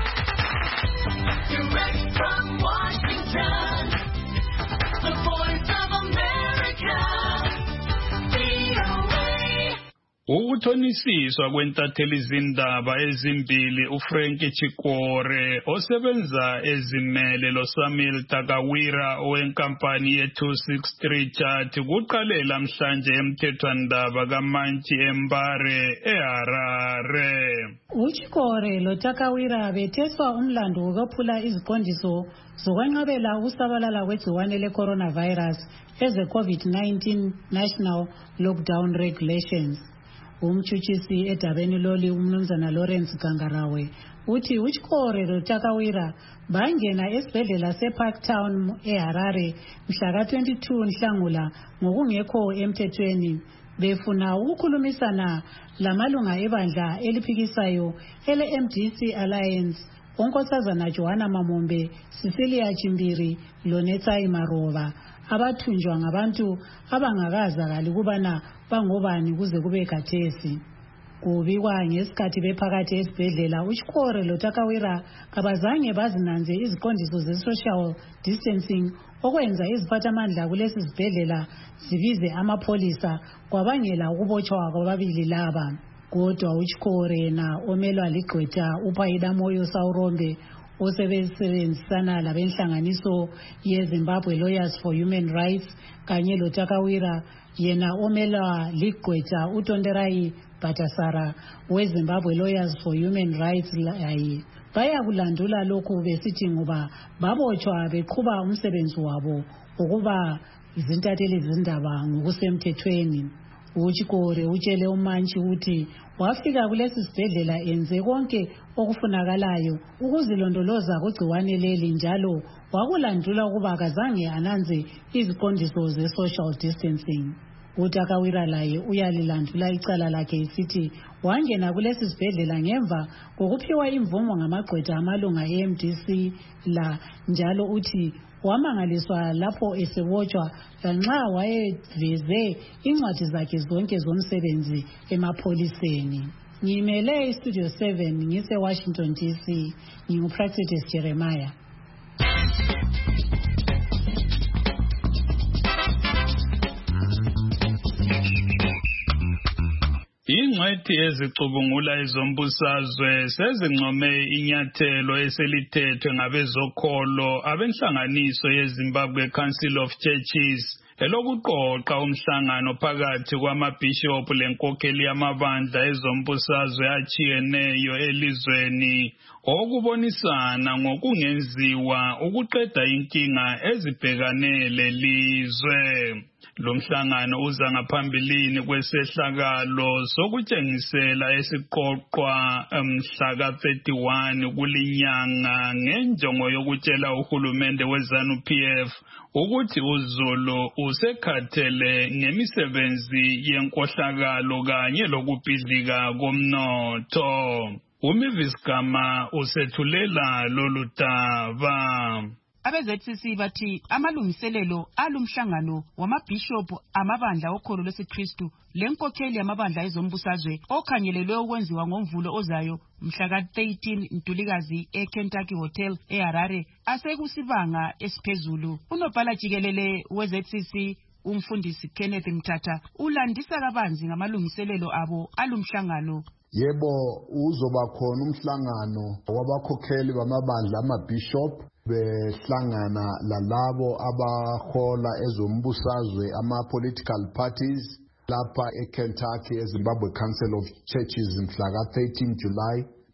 Direct from Washington, the voice of America, V O A. Ukuthonisiswa kwentatheli zindaba ezimbili uFrank Chikore osebenza ezimele loSamuel Takawira owenkampani ye-two sixty-three Chat kuqale lamhlanje emthethwandaba kaMantshi Embare eHarare. uChikore loTakawira betheswa umlando wokuphula iziqondiso zokwenqabela ukusabalala kwegciwane le-coronavirus eze-COVID nineteen National Lockdown Regulations. Umtshutshisi edabeni loli umnumzana Lawrence Gangarawe uthi uChikore loTakawira bangena esibhedlela seParktown eHarare mhla ka twenty-two Nhlangula ngokungekho emthethweni befuna ukukhulumisana lamalunga ebandla eliphikisayo ele-M D C Alliance onkosazana Joanna Mamombe, Cecilia Chimbiri loNetsai Marova abathunjwa ngabantu abangakazakali kubana bangobani kuze kube khathesi. Kubikwa ngesikhathi bephakathi esibhedlela uChikore loTakawira abazange bazinanze iziqondiso ze-social distancing okwenza iziphathamandla kulesi sibhedlela zibize amapholisa kwabangela ukubotshwa kwababili laba. Kodwa uChikore na omelwa ligqwetha uPhaida Moyo Sawurombe osebenzisana labenhlanganiso yeZimbabwe Lawyers for Human Rights kanye loTakawira yena omelwa ligqwetha uTonderai Batasara weZimbabwe Lawyers for Human Rights layi baya kulandula lokhu besithi ngoba babotshwa beqhuba umsebenzi wabo ukuba izintatheli zindaba ngokusemthethweni. uChikore utshele uMantshi ukuthi wafika kulesi sibhedlela enze konke okufunakalayo ukuzilondoloza kugciwane leli njalo wakulandula ukuba kazange ananze iziqondiso ze-social distancing. uTakawira laye uyalilandula icala lakhe isithi wangena kulesi sibhedlela ngemva kokuphiwa imvumo ngamagqwetha amalunga e-M D C la njalo uthi wamangaliswa lapho esebotshwa lanxa wayeveze incwadi zakhe zonke zomsebenzi emapholiseni. Ngimele iStudio seven ngise-Washington D C, nginguPractice Jeremiah. Ingcwethi ezicubungula izombusazwe sezincome inyathelo eselithethwe ngabezokholo abenhlanganiso yeZimbabwe Council of Churches elokuqoqa umhlangano phakathi kwamabhishophu lenkokheli yamabandla ezombusazwe achiyeneyo elizweni okubonisana ngokungenziwa ukuqeda inkinga ezibhekane lelizwe. Lo mhlangano uza ngaphambilini kwesehlakalo sokutshengisela esiqoqwa mhla ka thirty-one kulinyanga ngenjongo yokutshela uhulumende weZANU-P F ukuthi uZulu usekhathele ngemisebenzi yenkohlakalo kanye lokubhidlika komnotho. uMivis Gama usethulela lolu daba. Abe-Z C C bathi amalungiselelo alumhlangano wamabhishophu amabandla okholo lwesiKristu lenkokheli yamabandla ezombusazwe okhangelelwe ukwenziwa ngomvulo ozayo mhla ka thirteen Ntulikazi eKentucky Hotel eHarare asekusibanga esiphezulu. Unobhala jikelele we-Z C C umfundisi Kenneth Mthatha ulandisa kabanzi ngamalungiselelo abo alumhlangano. Yebo, uzoba khona umhlangano wabakhokheli bamabandla amabishop behlangana lalabo abahola ezombusazwe ama-political parties lapha eKentucky eZimbabwe Council of Churches mhla ka thirteen July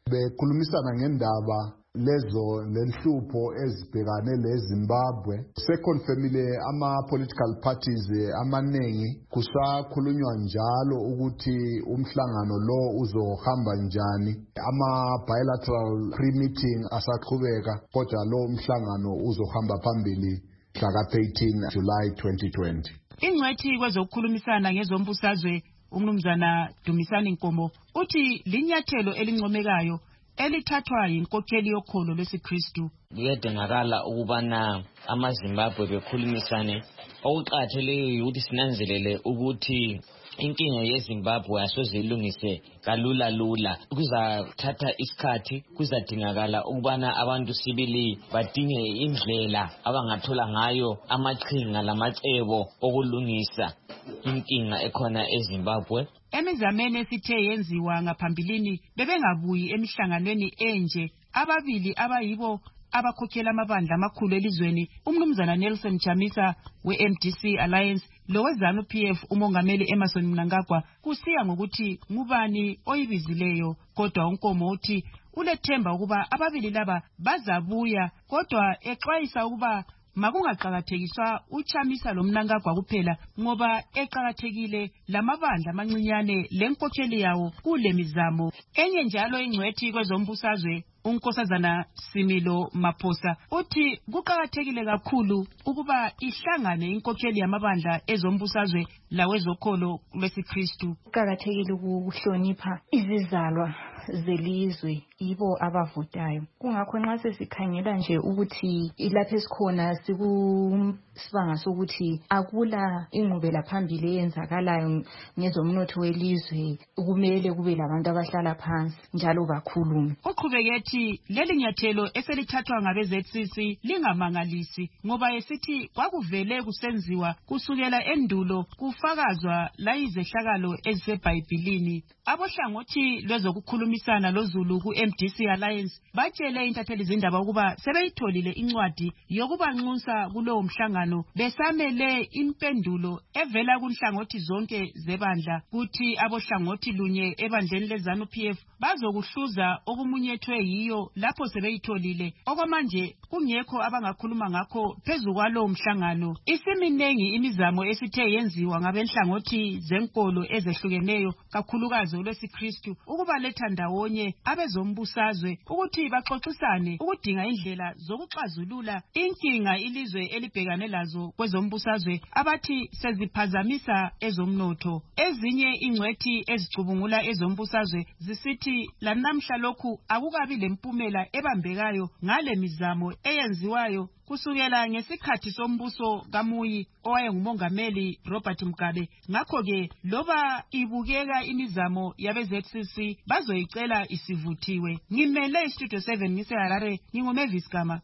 bekhulumisana ngendaba lezo lenhlupho ezibhekane leZimbabwe. Seconfirmile ama-political parties amaningi kusakhulunywa njalo ukuthi umhlangano lo uzohamba njani. Ama-bilateral pre-meeting asaqhubeka kodwa lo umhlangano uzohamba phambili mhla thirteen July twenty twenty. Ingcwethi kwezokukhulumisana ngezombusazwe uMnumzana Dumisani Nkomo uthi linyathelo elincomekayo elithathwa yinkokheli yokholo lwesiKristu. Kuyadingakala ukubana amaZimbabwe bekhulumisane. Okuqakathekileyo ukuthi sinanzelele ukuthi inkinga yeZimbabwe asoze ilungise kalula lula. Kuzathatha isikhathi, kuzadingakala ukubana abantu sibili badinge indlela abangathola ngayo amaqhinga lamacebo okulungisa inkinga ekhona eZimbabwe. Emizameni esithe yenziwa ngaphambilini bebengabuyi emihlanganweni enje ababili abayibo abakhokhela amabandla amakhulu elizweni, uMnumzana Nelson Chamisa we-M D C Alliance lowezanu P F umongameli Emerson Mnangagwa, kusiya ngokuthi ngubani oyibizileyo. Kodwa uNkomo uthi ulethemba ukuba ababili laba bazabuya, kodwa exwayisa ukuba makungaqakathekiswa uChamisa lo Mnangagwa kuphela ngoba eqakathekile lamabandla amancinyane lenkokheli yawo kule mizamo. Enye njalo ingcwethi kwezombusazwe uNkosazana Similo Maphosa uthi kuqakathekile kakhulu ukuba ihlangane inkokheli yamabandla ezombusazwe lawezokholo lwesiKristu. Kuqakathekile ukuhlonipha izizalwa zelizwe, ibo abavotayo. Kungakho nxa sesikhangela nje ukuthi ilapha esikhona sikusibanga sokuthi akula ingqubela phambili eyenzakalayo ngezomnotho welizwe, kumele kube labantu abahlala phansi njalo bakhulume. Uqhubeke leli nyathelo eselithathwa ngabe Z C C lingamangalisi ngoba esithi kwakuvele kusenziwa kusukela endulo kufakazwa la izehlakalo eziseBhayibhelini. Abohlangothi lwezokukhulumisana loZulu ku-M D C Alliance batshele intatheli zindaba ukuba sebeyitholile incwadi yokubanxusa kulowo mhlangano besamele impendulo evela kunhlangothi zonke zebandla, kuthi abohlangothi lunye ebandleni leZanu P F bazokuhluza okumunyethwe yiyo lapho sebeyitholile. Okwamanje kungekho abangakhuluma ngakho phezu kwalowo mhlangano. Isiminengi imizamo esithe yenziwa ngabenhlangothi zenkolo ezehlukeneyo kakhulukazi olwesiKristu ukubaletha ndawonye abezombusazwe ukuthi baxoxisane ukudinga indlela zokuxazulula inkinga ilizwe elibhekane lazo kwezombusazwe abathi seziphazamisa ezomnotho. Ezinye ingcwethi ezicubungula ezombusazwe zisithi lanamhla lokhu akukabi lempumela ebambekayo ngale mizamo eyenziwayo kusukela ngesikhathi sombuso kaMuyi owayengumongameli Robert Mugabe. Ngakho-ke loba ibukeka imizamo yabe-Z C C bazoyicela isivuthiwe. Ngimele iStudio seven ngise-Harare, nginguMavis Gama.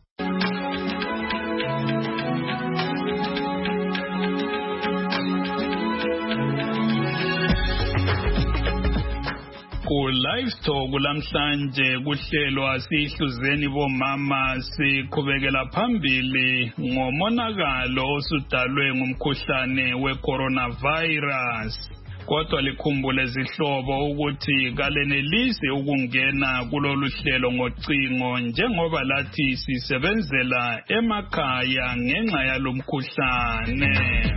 Ku livestock lamhlanje kuhlelwa sihluzeni bomama siqhubekela phambili ngomonakalo osudalwe ngumkhuhlane we-coronavirus. Kodwa likhumbule zihlobo ukuthi kalenelisi ukungena kulolu hlelo ngocingo njengoba lathi sisebenzela emakhaya ngenxa yalomkhuhlane.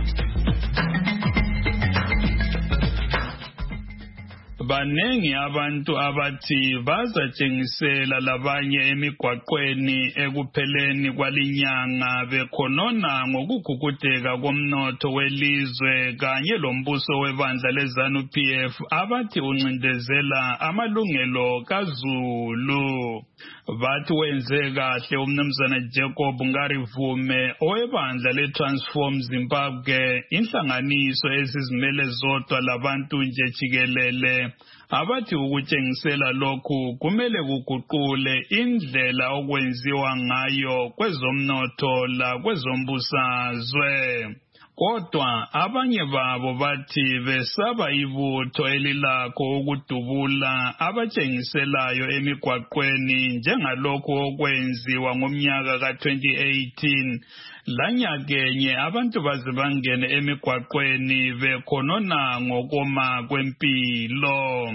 Banengi abantu abathi bazatshengisela labanye emigwaqweni ekupheleni kwalinyanga bekhonona ngokugugudeka komnotho welizwe kanye lombuso webandla leZanu P F abathi uncindezela amalungelo kaZulu. Bathi wenze kahle uMnumzana Jacob Ngarivume owebandla leTransform Zimbabwe, inhlanganiso ezizimele zodwa labantu nje jikelele. Abathi ukutshengisela lokhu kumele kuguqule indlela okwenziwa ngayo kwezomnotho la kwezombusazwe. Kodwa abanye babo bathi besaba ibutho elilakho ukudubula abatshengiselayo emigwaqweni njengalokho okwenziwa ngomnyaka ka twenty eighteen. Lanyakenye abantu baze bangene emigwaqweni bekhonona ngokoma kwempilo.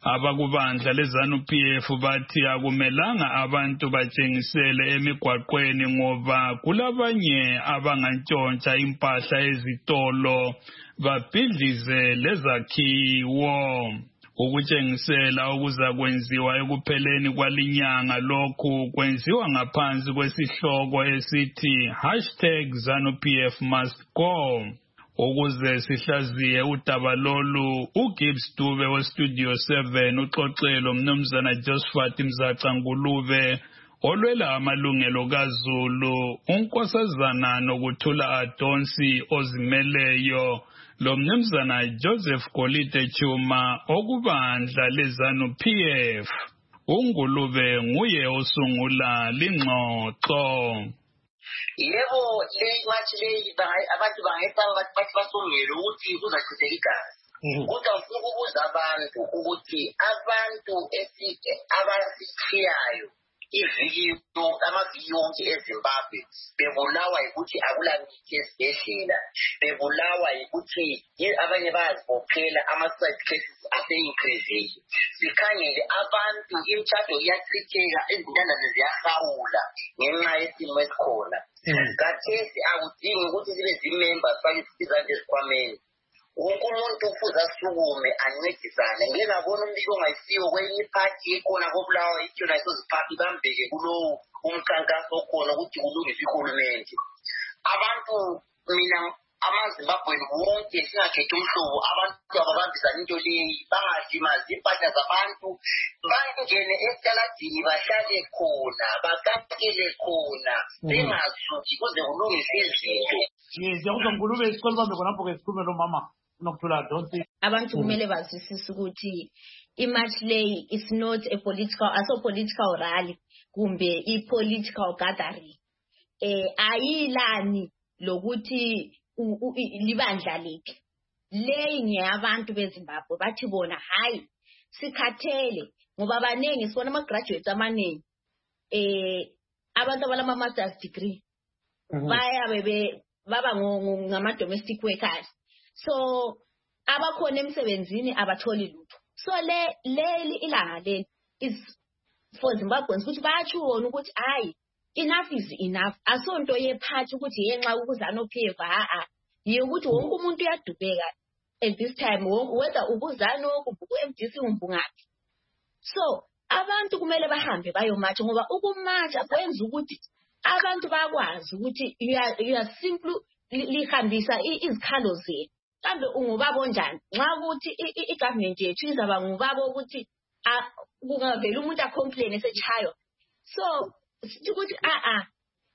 Abakubandla leZANU-P F bathi akumelanga abantu batshengisele emigwaqweni ngoba kulabanye abangantshontsha impahla ezitolo babhidlize lezakhiwo. Ukutshengisela okuzakwenziwa ekupheleni kwalinyanga lokhu kwenziwa ngaphansi kwesihloko esithi hashtag ZANU-P F must go. Ukuze sihlaziye udaba lolu, uGibbs Dube weStudio seven uxoxelo mnumzana Josephat Mzaca Ngulube olwela amalungelo kaZulu, unkosazana Nokuthula Adonsi ozimeleyo, lo mnumzana Joseph Golide Chuma okubandla leZANU-P F. uNgulube nguye osungula lingxoxo. Yebo, le wathi le abantu bangayifaka bathi basongele ukuthi kuzachitheka igazi. Kodwa ufuna ukubuza abantu ukuthi abantu abasithiyayo ividiyo amavidiyo yonke eZimbabwe bebulawa ukuthi akula mithi esibhedlela, bebulawa ukuthi abanye bayazibophela ama-side cases ase-increasile. Sikhangele abantu imtshado iyachitheka, izintandane ziyahawula ngenxa yesimo esikhona. Kathesi akudingi ukuthi sibe zimembers bakizizanto ezikhwameni. Wonke umuntu kufuze asukume ancedisane. Ngeke ngabona umbiko ongayisiwo kwenye iphathi ekhona kobulawa ityona soziphathi bambeke kulowo umkhankaso okhona ukuthi kulungiswe ihulumende. Abantu mina amaZimbabweni wonke singakhethi umhlobo, abantu ababambisana into leyi bangalimazi impahla zabantu, bangene esitaladini bahlale khona, bakakele khona, bengasuki kuze kulungiswe izinto. Ngiyakuzwa Ngulube isikole bambe khonapho ke sikhulume lo mama Nokuthula Adonsi. Abantu kumele bazwisise ukuthi imarch lay is not a political, aso political rally kumbe i-political gathering. Eh ayilani lokuthi libandla liphi. Leyi ngeyabantu beZimbabwe bathi bona hayi sikhathele ngoba abanengi sibona ama graduates amaningi eh abantu abalama masters degree baya bebe baba ngama domestic workers. So abakhona emsebenzini abatholi lutho. So le leli ilanga leli is for Zimbabweans ukuthi bayathi wona ukuthi hayi enough is enough. Asonto yephathi ukuthi yenxa ukuzanophi a a ukuthi wonke umuntu uyadubeka at this time whether ubuzano kumbe M D C umbungapi. So abantu kumele bahambe bayomatha ngoba ukumatha kwenza ukuthi abantu bakwazi ukuthi you are, you are simply lihambisa izikhalo zenu. Kambe ungubaba onjani nxa ukuthi i-government yethu izaba ngubaba ukuthi kungavela umuntu acomplain esechayo. So sithi ukuthi a a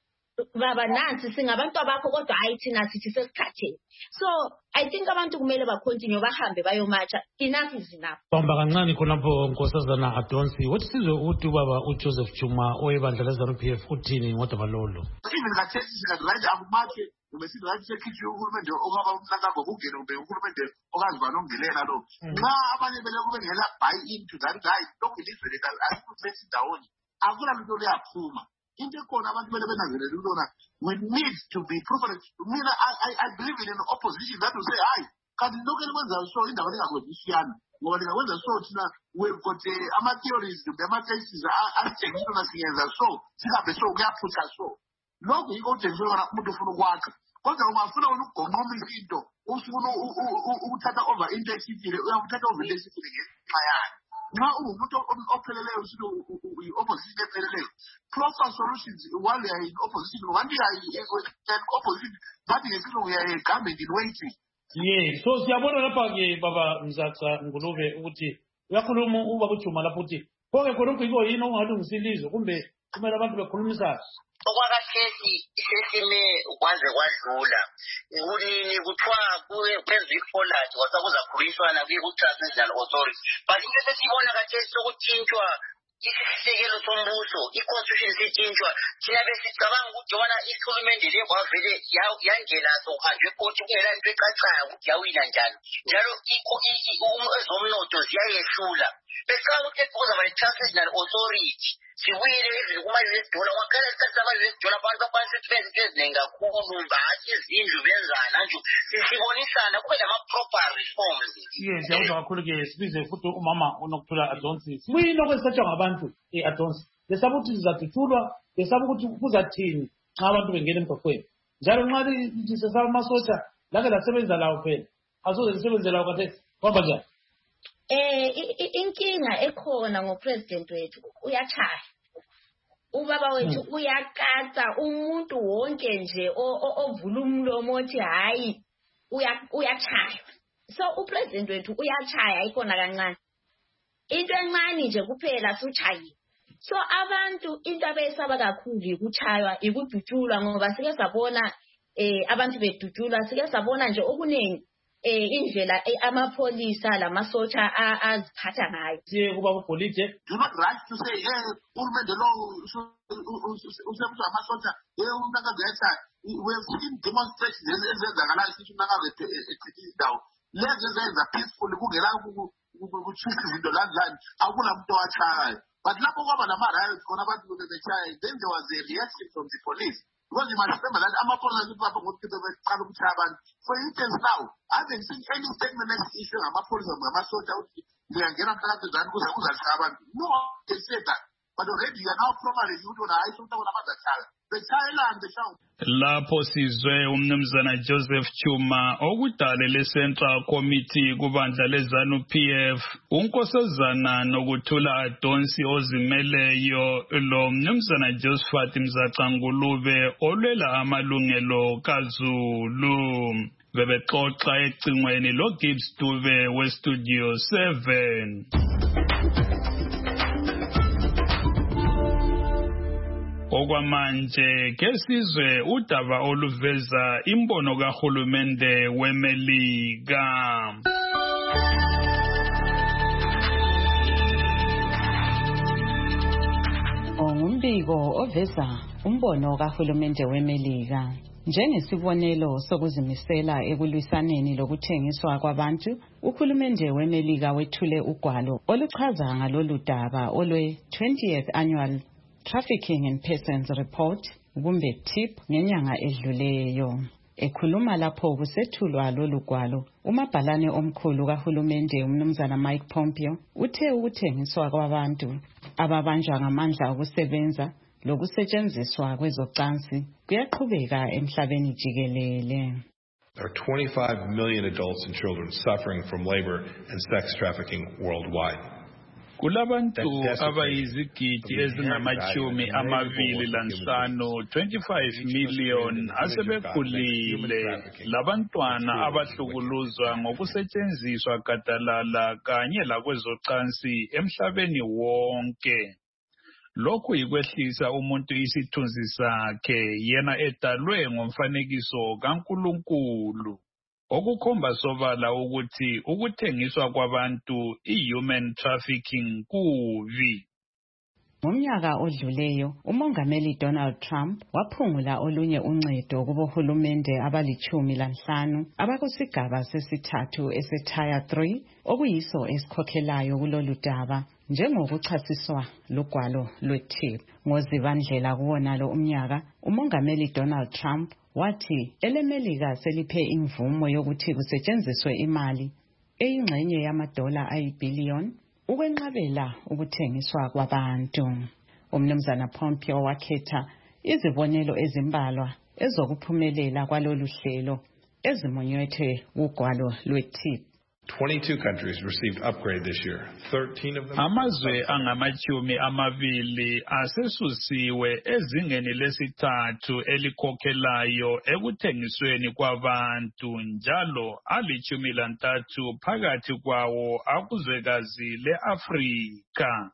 baba nansi singabantu abakho kodwa hayi thina sithi sesikhatheni. So I think abantu kumele bacontinue bahambe bayomatha. Enough is enough. Bamba kancane khonapho nkosazana Adonsi, what sizwe uthi ubaba uJoseph Chuma oyebandla leZANU-P F uthini ngodaba lolu? Even kathesi singathi akumathe ubesithi ngathi sekhithe uhulumende ongaba umhlangano ngokungena ube uhulumende okaziba nongelela lo. Nxa abanye bele kube ngela buy into that guy lokhu ilizwe asikusethi ndawoni akula lutho liyaphuma. Into ekhona abantu bele benanzelele ulona we need to be proven. Mina I I believe in an opposition that will say hayi kanti lokho elikwenza so indaba lingakwenzisyana ngoba lingakwenza so thina we've got ama theories ama cases athengiswa nasiyenza so sihambe so kuyaphutha so. Lokho yiko uthengiswa umuntu ufuna ukwakha. Kodwa ungafuna ukugonqoma into ufuna ukuthatha over into esithile uyakuthatha over into esithile ngenxa yakhe. Nxa ungumuntu opheleleyo usithi i-opposition epheleleyo, proper solutions while you are in opposition, one day you are in opposition, that is you are a government in waiting. Yeah, so siyabona lapha ke baba Mzaca Ngulube ukuthi uyakhuluma ubaba uJuma lapho uthi konke khonokho yiko yini ongalungisilizwe kumbe kumele abantu bekhulumisana. Okwakahlezi sesime kwaze kwadlula kunini kuthiwa kwenziwa ifolati kwasakuzakhulunyiswana kwi-Transnational Authority, but into esesibona kathesi sokutshintshwa isisekelo sombuso, i-constitution sitshintshwa, thina besicabanga ukuthi yona ihulumende le kwavele yangena sokuhanjwe ekhothi kungela nto ecacayo ukuthi yawina njani, njalo ezomnotho ziyayehlula. Besicabanga ukuthi kuzaba le-Transnational Authority siwile even kuma-U S dollar wakhala isikhathi sama-U S dollar abantu bakwanisa ukuthi benze into eziningi kakhulu ngathi izindlu benzana nje sisibonisana kube nama-proper reforms. Yes, yawuzwa kakhulu-ke sibize futhi umama uNokuthula Adonsi. Sibuyini okwesatshwa ngabantu i-Adonsi. Besaba ukuthi zizadutshulwa, besaba ukuthi kuzathini xa abantu bengena emgwaqweni. Njalo nxa lisesaba amasotsha lake lasebenza lawo phela. Asoze lisebenze lawo khathesi. Kwamba njani? Eh inkinga ekhona ngopresident wethu uyachaya. Ubaba wethu uyakatsa umuntu wonke nje ovula umlomo othi hayi uyachaya. So upresident wethu uyachaya ayikona kancane. Into encane nje kuphela suchayi. So abantu into abesaba kakhulu ukuchaywa ikudutshulwa ngoba sike sabona eh abantu bedutshulwa sike sabona nje okuningi eh indlela amapholisa lamasotsha aziphatha ngayo. Siye kuba kupolite. Do not rush to say eh uhulumende lo usebenza amasotsha eh unaka ngesa we have seen demonstrations ezenzakalayo sithi unaka echitha indawo. Lezi zenza peaceful kungela ukuchisa izinto landlani akula muntu owachayayo. But lapho kwaba nama-riots khona abantu bebechaya, then there was a reaction from the police. Because you must remember that ama-police lapho ngokuthi beqala ukuchaya abantu. For instance now, I haven't seen any statement as issue ngama-police ngamasotsha ukuthi ngiyangena mhlakazezani kuze kuzachaya abantu. No one can say that. But already you are now formally ukuthi wona hayi sokuthi abantu abazachaya. Bechayelani beshawu. Lapho sizwe umnumzana Joseph Chuma okudale le-Central Committee kubandla le-ZANU P F unkosazana Nokuthula Adonsi ozimeleyo lo mnumzana Josephat Mzaca-Ngulube olwela amalungelo kaZulu bebexoxa ecingweni lo Gibbs Dube we-Studio seven. Okwamanje kesizwe udaba oluveza imbono kahulumende weMelika. Umbiko oveza umbono kahulumende weMelika. Njengesibonelo sokuzimisela ekulwisaneni lokuthengiswa kwabantu, uhulumende weMelika wethule ugwalo oluchaza ngalolu daba olwe twentieth annual Trafficking in Persons Report, kumbe T I P, ngenyanga edluleyo. Ekhuluma lapho kusethulwa lolu gwalo, umabhalane omkhulu kahulumende umnumzana Mike Pompeo uthe ukuthengiswa kwabantu ababanjwa ngamandla okusebenza lokusetshenziswa kwezocansi kuyaqhubeka emhlabeni jikelele. There are twenty-five million adults and children suffering from labor and sex trafficking worldwide. Kulabantu abayizigidi ezingamachumi amabili lanhlanu twenty-five million asebekhulile labantwana abahlukuluzwa ngokusetshenziswa gadalala kanye lakwezocansi emhlabeni wonke. Lokhu yikwehlisa umuntu isithunzi sakhe yena edalwe ngomfanekiso kaNkulunkulu. Okukhomba sobala ukuthi ukuthengiswa kwabantu i-human trafficking kubi. Ngomnyaka odluleyo, umongameli Donald Trump waphungula olunye uncedo kubohulumende abalichumi lanhlanu abakusigaba sesithathu esetier three okuyiso esikhokhelayo kulolu daba njengokuchasiswa lugwalo lwe-T I P. Ngozibandlela kuwona lo umnyaka, umongameli Donald Trump wathi elemelika seliphe imvumo yokuthi kusetshenziswe imali eyingxenye yamadola ayibhillion ukwenqabela ukuthengiswa kwabantu. Umnumzana Pompeo wakhetha izibonelo ezimbalwa ezokuphumelela kwalolu hlelo ezimonywethwe kugwalo lwe-T I P. twenty-two countries received upgrade this year. thirteen of them. Amazwe angamachumi amabili asesusiwe ezingeni lesithathu elikhokhelayo ekuthengisweni kwabantu njalo alichumi lantathu phakathi kwawo akuzwekazi le-Afrika.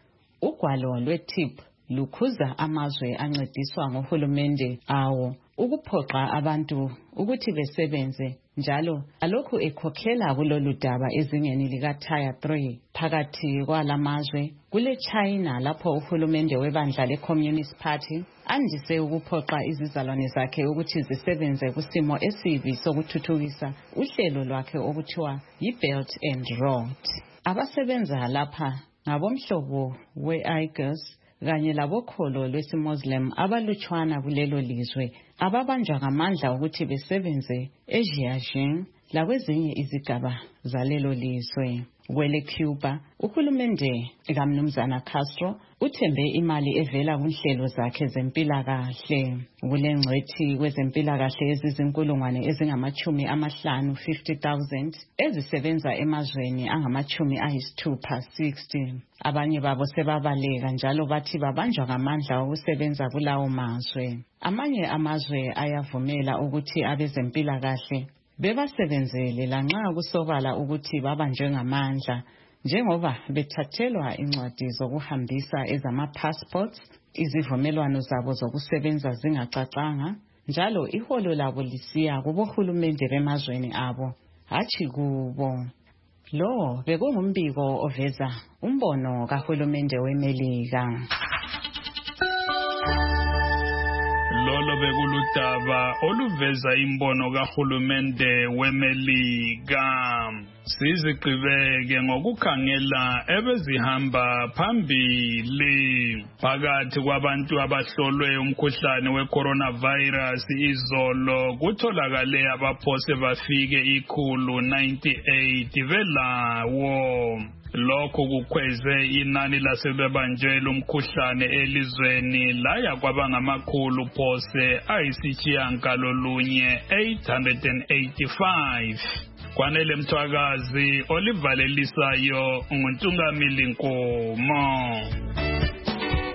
Ugwalo lwe-T I P lukhuza amazwe ancediswa ngohulumende awo ukuphoqa abantu ukuthi besebenze njalo alokhu ekhokhela kulolu daba ezingeni lika-tier three. Phakathi kwalamazwe kule China lapho uhulumende webandla le-Communist Party andise ukuphoqa izizalwane zakhe ukuthi zisebenze kusimo esibi sokuthuthukisa uhlelo lwakhe okuthiwa yi-Belt and Road. Abasebenza lapha ngabomhlobo we-Uyghurs kanye labokholo lwesimuslim abalutshwana kulelo lizwe ababanjwa ngamandla ukuthi besebenze eJiajing lakwezinye izigaba zalelo lizwe. Kwele Cuba, uhulumende kaMnumzana Castro uthembe imali evela kunhlelo zakhe zempilakahle. Kulengcwethi kwezempilakahle ezizinkulungwane ezingamachumi amahlanu fifty thousand ezisebenza emazweni angamachumi ayisithupha sixty. Abanye babo sebabaleka njalo bathi babanjwa ngamandla okusebenza kulawo mazwe. Amanye amazwe ayavumela ukuthi abezempilakahle bebasebenzele lanxa kusobala ukuthi babanjwe ngamandla njengoba bethathelwa incwadi zokuhambisa ezama-passports, izivumelwano zabo zokusebenza zingacacanga, njalo iholo labo lisiya kubohulumende bemazweni abo, hatshi kubo. Lo bekungumbiko oveza umbono kahulumende weMelika. Lolo bekuludaba oluveza imbono kahulumende weMelika. Sizigqibeke ngokukhangela ebezihamba phambili phakathi kwabantu abahlolwe umkhuhlane we-coronavirus izolo kutholakale abaphose bafike ikhulu ninety-eight belawo. Lokhu kukhweze inani lasebebanjwe umkhuhlane elizweni laya kwaba ngamakhulu phose ayisitshiyangalolunye eight hundred eighty-five. Kwanele Mthwakazi olivalelisayo nguNtungamili Nkomo.